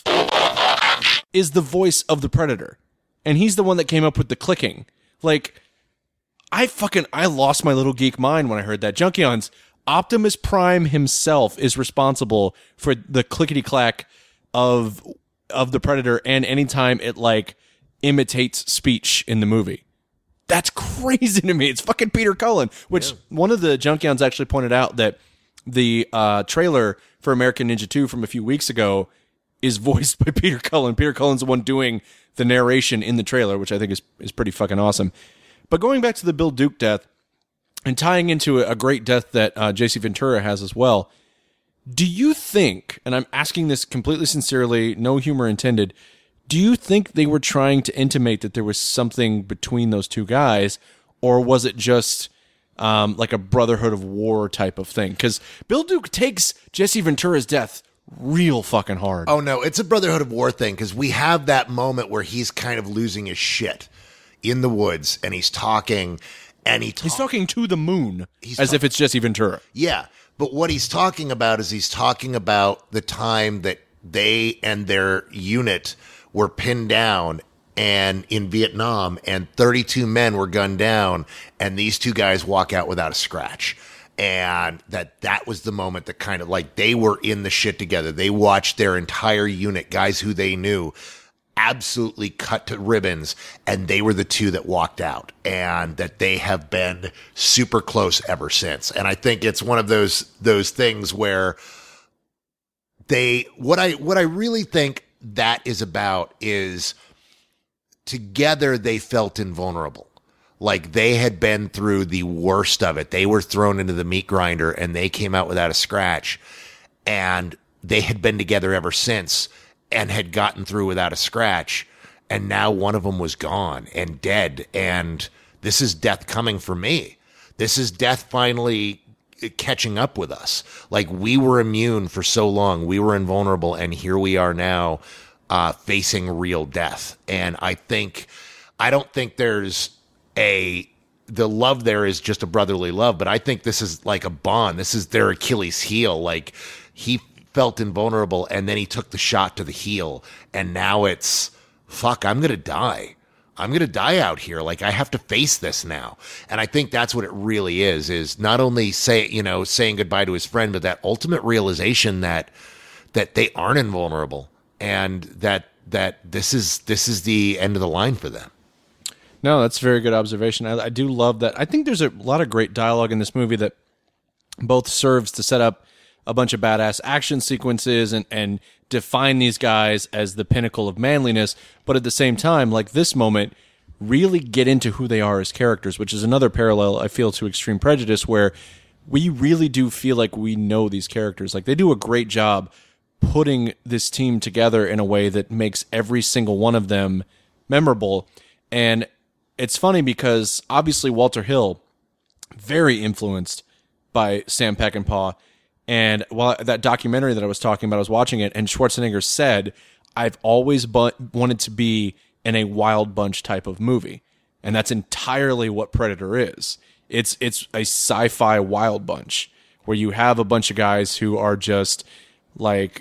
is the voice of the Predator. And he's the one that came up with the clicking. Like, I lost my little geek mind when I heard that. Junkions, Optimus Prime himself is responsible for the clickety-clack of the Predator, and anytime it, like, imitates speech in the movie. That's crazy to me. It's fucking Peter Cullen, which one of the Junkions actually pointed out that the trailer for American Ninja 2 from a few weeks ago is voiced by Peter Cullen. Peter Cullen's the one doing the narration in the trailer, which I think is pretty fucking awesome. But going back to the Bill Duke death and tying into a great death that J.C. Ventura has as well, do you think, and I'm asking this completely sincerely, no humor intended, do you think they were trying to intimate that there was something between those two guys, or was it just like a Brotherhood of War type of thing? Because Bill Duke takes Jesse Ventura's death real fucking hard. Oh, no, it's a Brotherhood of War thing, because we have that moment where he's kind of losing his shit in the woods, and he's talking, and he's talking to the moon as if it's Jesse Ventura. Yeah, but what he's talking about is he's talking about the time that they and their unit were pinned down and in Vietnam, and 32 men were gunned down, and these two guys walk out without a scratch. And that was the moment that kind of like they were in the shit together. They watched their entire unit, guys who they knew, absolutely cut to ribbons, and they were the two that walked out, and that they have been super close ever since. And I think it's one of those things where what I really think that is about is together they felt invulnerable. Like they had been through the worst of it. They were thrown into the meat grinder and they came out without a scratch, and they had been together ever since and had gotten through without a scratch. And now one of them was gone and dead. And this is death coming for me. This is death finally catching up with us. Like we were immune for so long. We were invulnerable. And here we are now facing real death. And I don't think there's the love there is just a brotherly love, but I think this is like a bond. This is their Achilles heel. Like he felt invulnerable and then he took the shot to the heel, and now it's fuck, I'm going to die. I'm going to die out here. Like I have to face this now. And I think that's what it really is not only saying goodbye to his friend, but that ultimate realization that they aren't invulnerable, and that this is the end of the line for them. No, that's a very good observation. I do love that. I think there's a lot of great dialogue in this movie that both serves to set up a bunch of badass action sequences and define these guys as the pinnacle of manliness, but at the same time, like this moment, really get into who they are as characters, which is another parallel I feel to Extreme Prejudice, where we really do feel like we know these characters. Like they do a great job putting this team together in a way that makes every single one of them memorable. And it's funny because obviously Walter Hill, very influenced by Sam Peckinpah. And while that documentary that I was talking about, I was watching it, and Schwarzenegger said, I've always wanted to be in a Wild Bunch type of movie. And that's entirely what Predator is. It's a sci-fi Wild Bunch where you have a bunch of guys who are just like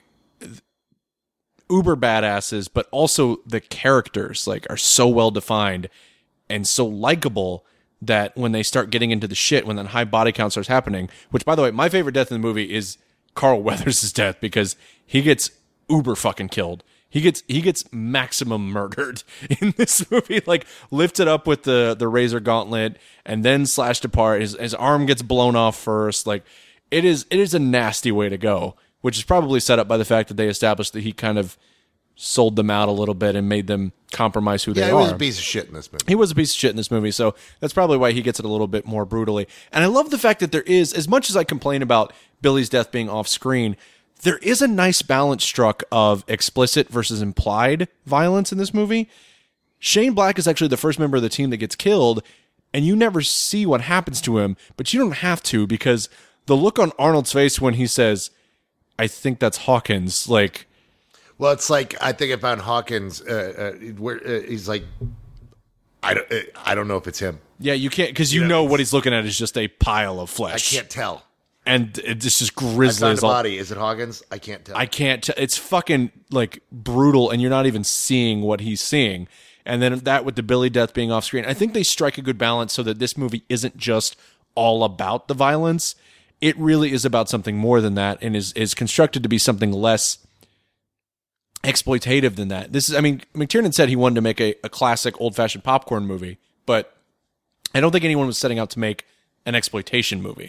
uber badasses, but also the characters like are so well defined and so likable that when they start getting into the shit, when that high body count starts happening, which by the way, my favorite death in the movie is Carl Weathers' death, because he gets uber fucking killed. He gets maximum murdered in this movie, like lifted up with the razor gauntlet and then slashed apart. His arm gets blown off first. Like it is a nasty way to go, which is probably set up by the fact that they established that he kind of sold them out a little bit and made them compromise who they are. Yeah, he was a piece of shit in this movie. He was a piece of shit in this movie, so that's probably why he gets it a little bit more brutally. And I love the fact that there is, as much as I complain about Billy's death being off screen, there is a nice balance struck of explicit versus implied violence in this movie. Shane Black is actually the first member of the team that gets killed, and you never see what happens to him, but you don't have to, because the look on Arnold's face when he says, I think that's Hawkins, like... Well, it's like, I think I found Hawkins, where he's like, I don't know if it's him. Yeah, you can't, because you know what he's looking at is just a pile of flesh. I can't tell. And it's just I grisly found as a all. body. Is it Hawkins? I can't tell. I can't tell. It's fucking, like, brutal, and you're not even seeing what he's seeing. And then that with the Billy death being off screen, I think they strike a good balance so that this movie isn't just all about the violence. It really is about something more than that, and is constructed to be something less exploitative than that. This is, I mean, McTiernan said he wanted to make a classic old-fashioned popcorn movie, but I don't think anyone was setting out to make an exploitation movie.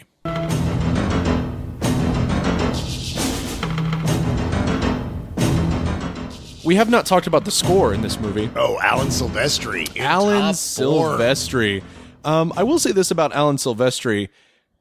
We have not talked about the score in this movie. Oh, Alan Silvestri. in Alan top form. Silvestri. I will say this about Alan Silvestri.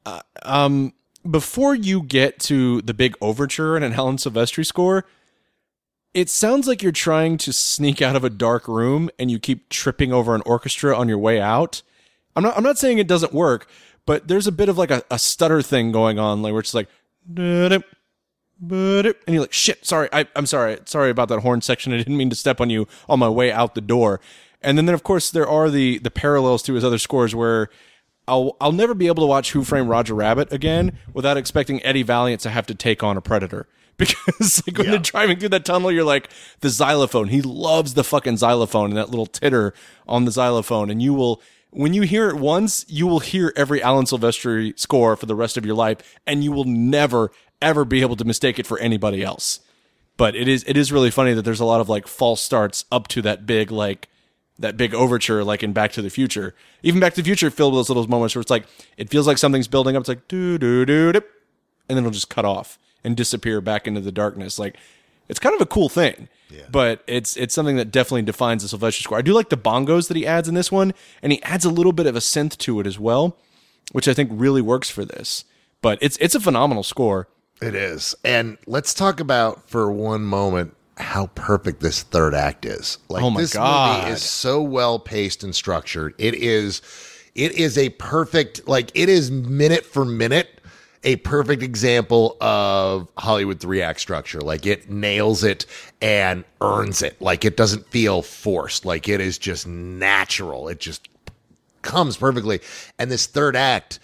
Before you get to the big overture and an Alan Silvestri score, it sounds like you're trying to sneak out of a dark room and you keep tripping over an orchestra on your way out. I'm not saying it doesn't work, but there's a bit of like a stutter thing going on, like where it's like, and you're like, shit, sorry, I'm sorry about that horn section. I didn't mean to step on you on my way out the door. And then of course there are the parallels to his other scores where I'll never be able to watch Who Framed Roger Rabbit again without expecting Eddie Valiant to have to take on a predator. Because like when they're driving through that tunnel, you're like, the xylophone. He loves the fucking xylophone and that little titter on the xylophone. And when you hear it once, you will hear every Alan Silvestri score for the rest of your life, and you will never, ever be able to mistake it for anybody else. But it is really funny that there's a lot of like false starts up to that big overture, like in Back to the Future. Even Back to the Future filled with those little moments where it's like, it feels like something's building up. It's like, and then it'll just cut off and disappear back into the darkness. Like, it's kind of a cool thing. Yeah. But it's something that definitely defines the Silvestri score. I do like the bongos that he adds in this one, and he adds a little bit of a synth to it as well, which I think really works for this. But it's a phenomenal score. It is. And let's talk about, for one moment, how perfect this third act is. Like, oh my this God. movie is so well paced and structured. It is a perfect, like, it is minute for minute a perfect example of Hollywood 3-act structure. Like, it nails it and earns it. Like, it doesn't feel forced. Like, it is just natural. It just comes perfectly. And this third act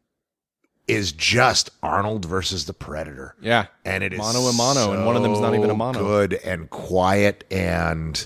is just Arnold versus the Predator. Yeah. And it is mono and mono, and one of them is not even a mono. Good and quiet and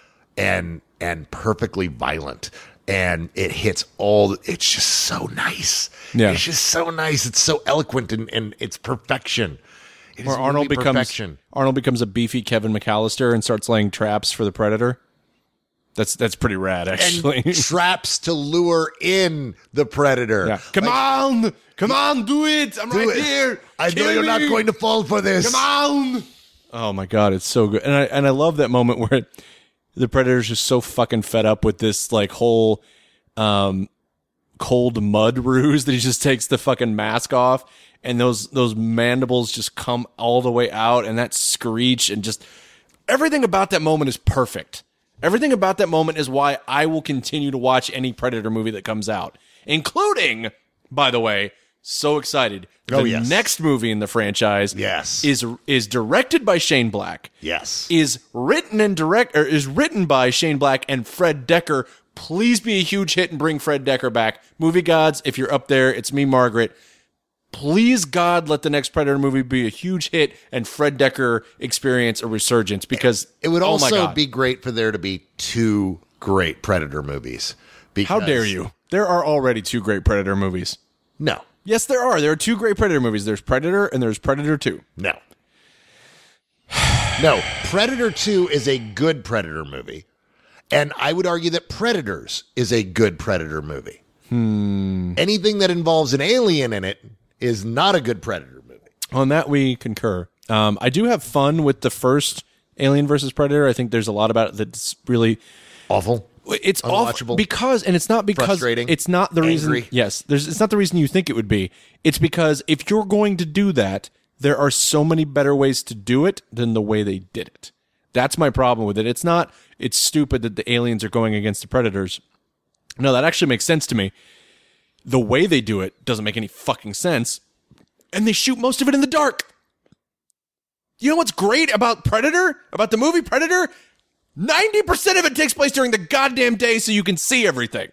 perfectly violent. And it hits it's just so nice. Yeah. It's just so nice. It's so eloquent and it's perfection. It Where is Arnold really becomes perfection. a beefy Kevin McAllister and starts laying traps for the Predator. That's pretty rad, actually. And traps to lure in the Predator. Yeah. Come on, do it. I'm right here. I know Kill you're not me. going to fall for this. Come on. Oh my God, it's so good. And I love that moment where the Predator's just so fucking fed up with this like whole cold mud ruse that he just takes the fucking mask off, and those mandibles just come all the way out, and that screech, and just everything about that moment is perfect. Everything about that moment is why I will continue to watch any Predator movie that comes out, including, by the way, so excited. The next movie in the franchise is directed by Shane Black. Yes. Is written by Shane Black and Fred Dekker. Please be a huge hit and bring Fred Dekker back. Movie gods, if you're up there, it's me, Margaret. Please, God, let the next Predator movie be a huge hit and Fred Dekker experience a resurgence, because it would oh my also God. be great for there to be 2 great Predator movies. How dare you? There are already 2 great Predator movies. No. Yes, there are. There are 2 great Predator movies. There's Predator and there's Predator 2. No. No. Predator 2 is a good Predator movie. And I would argue that Predators is a good Predator movie. Anything that involves an alien in it is not a good Predator movie. On that, we concur. I do have fun with the first Alien versus Predator. I think there's a lot about it that's really Awful. It's Unwatchable. awful because, and it's not because Frustrating. it's not the reason. Angry. Yes, it's not the reason you think it would be. It's because if you're going to do that, there are so many better ways to do it than the way they did it. That's my problem with it. It's not. It's stupid that the aliens are going against the Predators. No, that actually makes sense to me. The way they do it doesn't make any fucking sense, and they shoot most of it in the dark. You know what's great about Predator? About the movie Predator? 90% of it takes place during the goddamn day so you can see everything.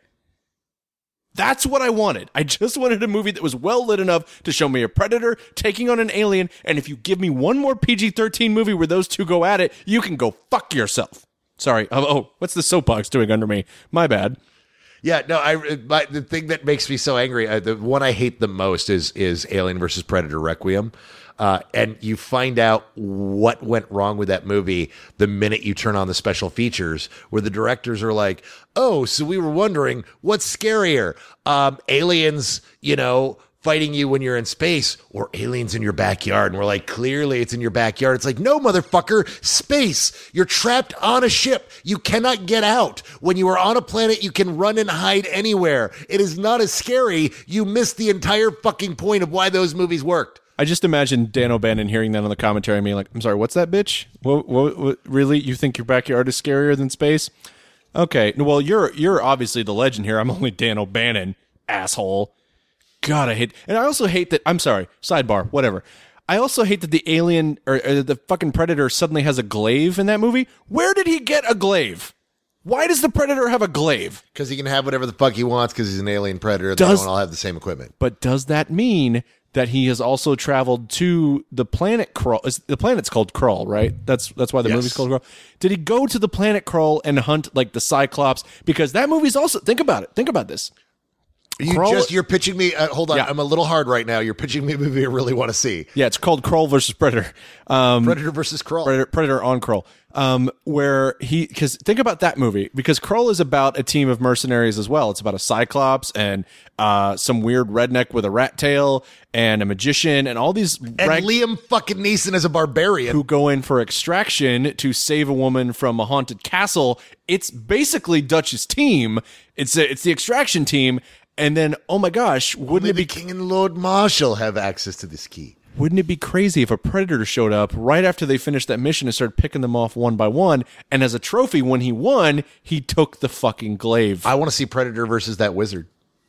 That's what I wanted. I just wanted a movie that was well lit enough to show me a predator taking on an alien, and if you give me one more PG-13 movie where those two go at it, you can go fuck yourself. Sorry. Oh, what's the soapbox doing under me? My bad. Yeah, no. The thing that makes me so angry, the one I hate the most is Alien versus Predator Requiem. And you find out what went wrong with that movie the minute you turn on the special features, where the directors are like, oh, so we were wondering what's scarier, aliens, fighting you when you're in space, or aliens in your backyard. And we're like, clearly it's in your backyard. It's like, no, motherfucker, space. You're trapped on a ship. You cannot get out. When you are on a planet, you can run and hide anywhere. It is not as scary. You missed the entire fucking point of why those movies worked. I just imagine Dan O'Bannon hearing that on the commentary and being like, I'm sorry, what's that, bitch? What, really? You think your backyard is scarier than space? Okay. Well, you're obviously the legend here. I'm only Dan O'Bannon, asshole. God, I hate... And I also hate that... I'm sorry. Sidebar. Whatever. I also hate that the alien or the fucking Predator suddenly has a glaive in that movie. Where did he get a glaive? Why does the Predator have a glaive? Because he can have whatever the fuck he wants because he's an alien predator. They don't all have the same equipment. But does that mean that he has also traveled to the planet Krull? The planet's called Krull, right? That's why the movie's called Krull. Did he go to the planet Krull and hunt like the Cyclops? Because that movie's also... Think about it. Think about this. You're pitching me. Hold on, Yeah. I'm a little hard right now. You're pitching me a movie I really want to see. Yeah, it's called Krull versus Predator. Predator versus Krull. Predator on Krull. Because think about that movie, because Krull is about a team of mercenaries as well. It's about a Cyclops and some weird redneck with a rat tail and a magician and all these And Liam fucking Neeson as a barbarian who go in for extraction to save a woman from a haunted castle. It's basically Dutch's team. It's the extraction team. And then, oh my gosh, wouldn't it be... King and Lord Marshal have access to this key? Wouldn't it be crazy if a predator showed up right after they finished that mission and started picking them off one by one, and as a trophy, when he won, he took the fucking glaive? I want to see Predator versus that wizard.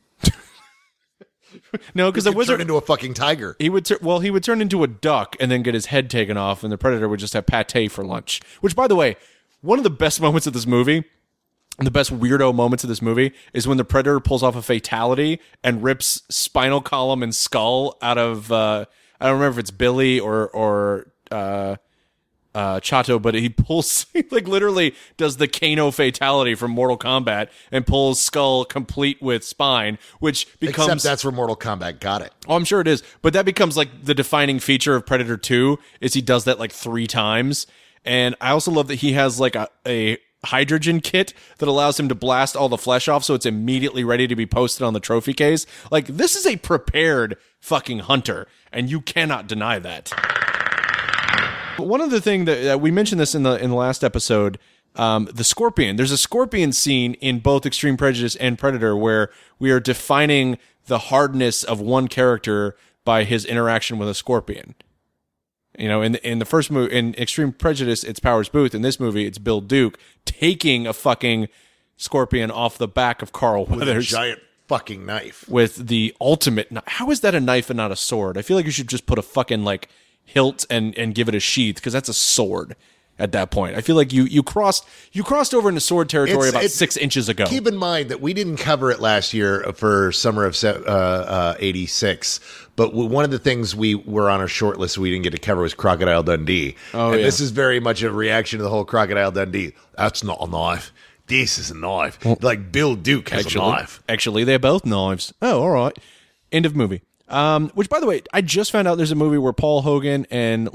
No, because the wizard... turn into a fucking tiger. He would turn into a duck and then get his head taken off, and the predator would just have pate for lunch. Which, by the way, one of the best moments of this movie... The best weirdo moments of this movie is when the Predator pulls off a fatality and rips spinal column and skull out of I don't remember if it's Billy or Chato, but he pulls like literally does the Kano fatality from Mortal Kombat and pulls skull complete with spine, which becomes... Except that's for Mortal Kombat. Got it. Oh, I'm sure it is, but that becomes like the defining feature of Predator 2 is he does that like 3 times. And I also love that he has like a hydrogen kit that allows him to blast all the flesh off so it's immediately ready to be posted on the trophy case. Like, this is a prepared fucking hunter, and you cannot deny that. One other thing that we mentioned this in the last episode, the scorpion. There's a scorpion scene in both Extreme Prejudice and Predator where we are defining the hardness of one character by his interaction with a scorpion. You know, in the first movie, in Extreme Prejudice, it's Powers Booth. In this movie, it's Bill Duke taking a fucking scorpion off the back of Carl Weathers. With a giant fucking knife. With the ultimate... How is that a knife and not a sword? I feel like you should just put a fucking, like, hilt and give it a sheath, because that's a sword at that point. I feel like you crossed over into sword territory about 6 inches ago. Keep in mind that we didn't cover it last year for summer of 86, but one of the things we were on our short list we didn't get to cover was Crocodile Dundee. Oh, and this is very much a reaction to the whole Crocodile Dundee. That's not a knife. This is a knife. Like Bill Duke has a knife. Actually, they're both knives. Oh, all right. End of movie. Which, by the way, I just found out there's a movie where Paul Hogan and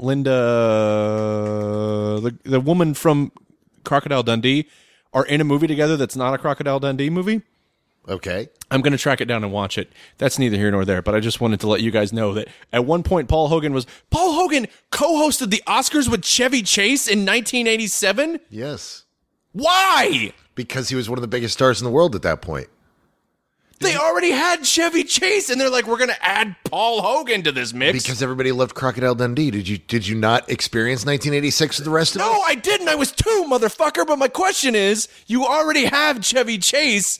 Linda, the woman from Crocodile Dundee, are in a movie together that's not a Crocodile Dundee movie. Okay. I'm going to track it down and watch it. That's neither here nor there, but I just wanted to let you guys know that at one point Paul Hogan co-hosted the Oscars with Chevy Chase in 1987? Yes. Why? Because he was one of the biggest stars in the world at that point. They already had Chevy Chase, and they're like, we're going to add Paul Hogan to this mix. Because everybody loved Crocodile Dundee. Did you not experience 1986 with the rest of us? No, I didn't. I was 2, motherfucker. But my question is, you already have Chevy Chase.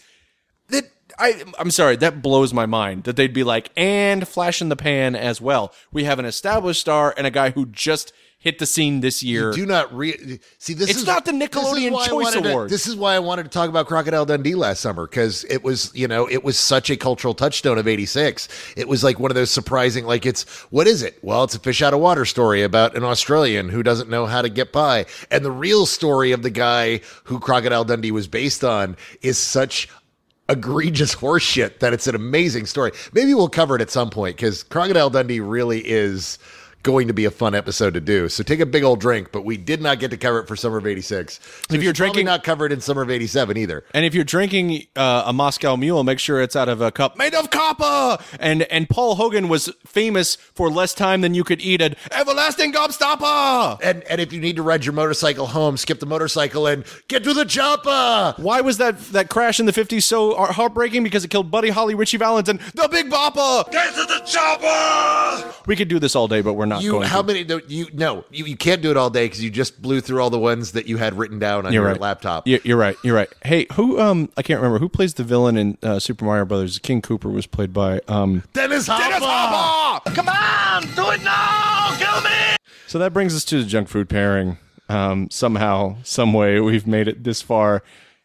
I'm sorry, that blows my mind that they'd be like, and Flash in the Pan as well. We have an established star and a guy who just hit the scene this year. You do not see this. It's not the Nickelodeon Choice Award. This is why I wanted to talk about Crocodile Dundee last summer, because it was such a cultural touchstone of '86. It was like one of those surprising, like, what is it? Well, it's a fish out of water story about an Australian who doesn't know how to get by, and the real story of the guy who Crocodile Dundee was based on is such egregious horseshit that it's an amazing story. Maybe we'll cover it at some point, because Crocodile Dundee really is going to be a fun episode to do. So take a big old drink, but we did not get to cover it for summer of '86. So if you're drinking, not covered in summer of '87 either. And if you're drinking a Moscow Mule, make sure it's out of a cup made of copper. And Paul Hogan was famous for less time than you could eat an everlasting gobstopper. And if you need to ride your motorcycle home, skip the motorcycle and get to the chopper. Why was that crash in the 50s so heartbreaking? Because it killed Buddy Holly, Richie Valens, and the Big Bopper. Get to the chopper! We could do this all day, but we're not going to. You can't do it all day because you just blew through all the ones that you had written down on your laptop. You're right. Hey, who? I can't remember who plays the villain in Super Mario Brothers. King Koopa was played by Dennis Hopper. Come on, do it now, kill me! So that brings us to the junk food pairing. Somehow, some way, we've made it this far.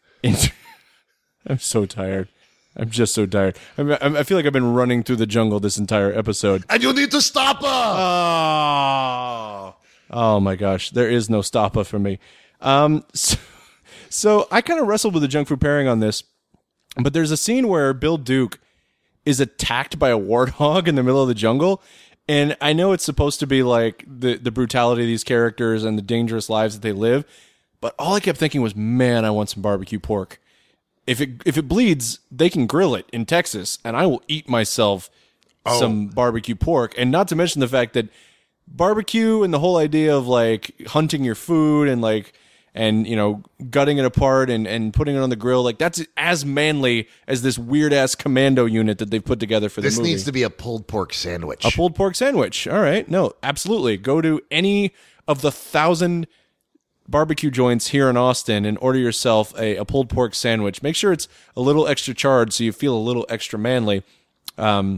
I'm so tired. I'm just so tired. I feel like I've been running through the jungle this entire episode. And you need to stop her! Oh my gosh. There is no stopper for me. So I kind of wrestled with the junk food pairing on this, but there's a scene where Bill Duke is attacked by a warthog in the middle of the jungle. And I know it's supposed to be like the brutality of these characters and the dangerous lives that they live, but all I kept thinking was, man, I want some barbecue pork. If it bleeds, they can grill it in Texas, and I will eat myself some barbecue pork. And not to mention the fact that barbecue and the whole idea of like hunting your food and gutting it apart and putting it on the grill, like that's as manly as this weird ass commando unit that they've put together for this movie. This needs to be a pulled pork sandwich. A pulled pork sandwich. All right. No, absolutely. Go to any of the 1,000 barbecue joints here in Austin and order yourself a pulled pork sandwich. Make sure it's a little extra charred so you feel a little extra manly, and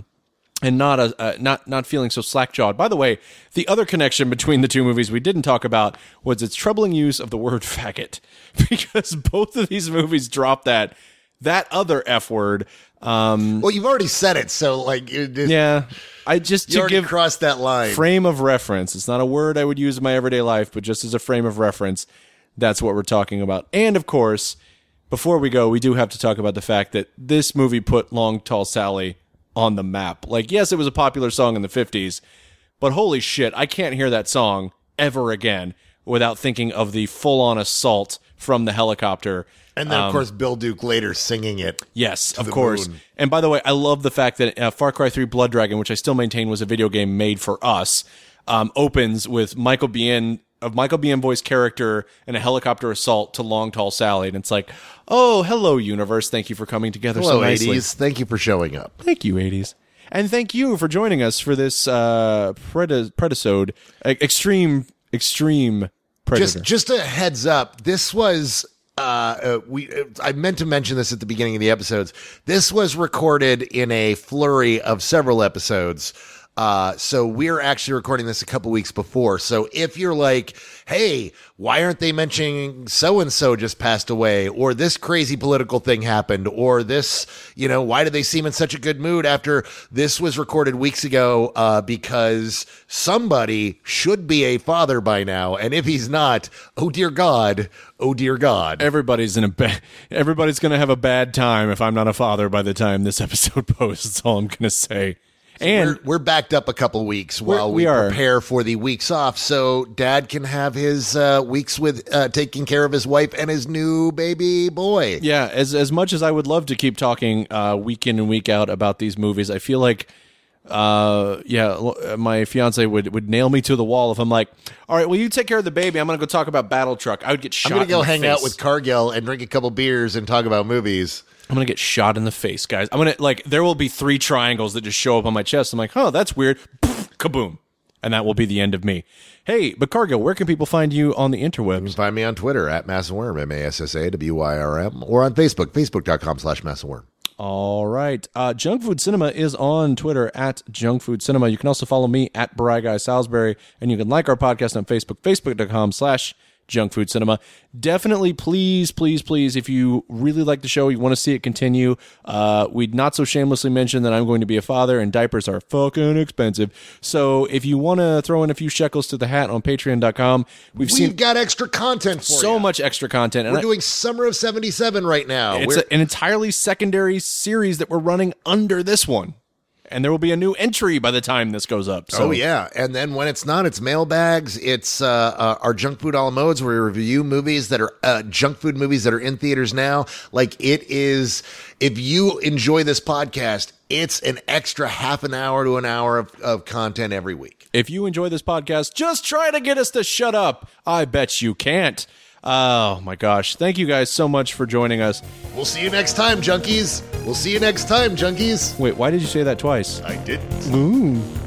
not feeling so slack-jawed. By the way, the other connection between the two movies we didn't talk about was its troubling use of the word faggot, because both of these movies drop that other F word. Well, you've already said it, so like, I just you to already give crossed that line. Frame of reference. It's not a word I would use in my everyday life, but just as a frame of reference, that's what we're talking about. And of course, before we go, we do have to talk about the fact that this movie put Long Tall Sally on the map. Like, yes, it was a popular song in the 50s, but holy shit, I can't hear that song ever again without thinking of the full-on assault from the helicopter. And then, of course, Bill Duke later singing it. Yes, of course. Moon. And by the way, I love the fact that Far Cry 3 Blood Dragon, which I still maintain was a video game made for us, opens with Michael Biehn voice character in a helicopter assault to Long Tall Sally. And it's like, oh, hello, universe. Thank you for coming together hello, so nicely. 80s. Thank you for showing up. Thank you, 80s. And thank you for joining us for this Predisode, Extreme Predator. Just a heads up, this was... I meant to mention this at the beginning of the episodes. This was recorded in a flurry of several episodes. So we're actually recording this a couple weeks before. So if you're like, hey, why aren't they mentioning so-and-so just passed away, or this crazy political thing happened, or this, why do they seem in such a good mood after this was recorded weeks ago? Because somebody should be a father by now. And if he's not, oh dear God. Everybody's going to have a bad time if I'm not a father by the time this episode posts. That's all I'm going to say. And we're backed up a couple weeks while we are. prepare for the weeks off, so Dad can have his weeks with taking care of his wife and his new baby boy. yeah, as much as I would love to keep talking week in and week out about these movies, I feel like my fiance would nail me to the wall if I'm like, all right, well, you take care of the baby. I'm going to go talk about Battle Truck. I would get shot I'm going to go in the hang face. out with Cargill and drink a couple beers and talk about movies. I'm going to get shot in the face, guys. I'm going to, like, there will be 3 triangles that just show up on my chest. I'm like, oh, that's weird. Poof, kaboom. And that will be the end of me. Hey, but Cargill, where can people find you on the You can interwebs? find me on Twitter at Massawyrm, MASSAWYRM, or on Facebook, facebook.com/Massawyrm. All right. Junk Food Cinema is on Twitter at Junk Food Cinema. You can also follow me at Bry Guy Salisbury, and you can like our podcast on Facebook, facebook.com/Junk Food Cinema. Definitely, please, if you really like the show, you want to see it continue, we'd not so shamelessly mention that I'm going to be a father, and diapers are fucking expensive. So if you want to throw in a few shekels to the hat on patreon.com, we've seen got extra content for so you. much extra content. We're doing Summer of 77 right now. It's an entirely secondary series that we're running under this one. And there will be a new entry by the time this goes up. So. Oh, yeah. And then when it's not, it's mailbags. It's our Junk Food a la modes, where we review movies that are junk food movies that are in theaters now. Like, it is, if you enjoy this podcast, it's an extra half an hour to an hour of content every week. If you enjoy this podcast, just try to get us to shut up. I bet you can't. Oh, my gosh. Thank you guys so much for joining us. We'll see you next time, junkies. We'll see you next time, junkies. Wait, why did you say that twice? I didn't. Ooh.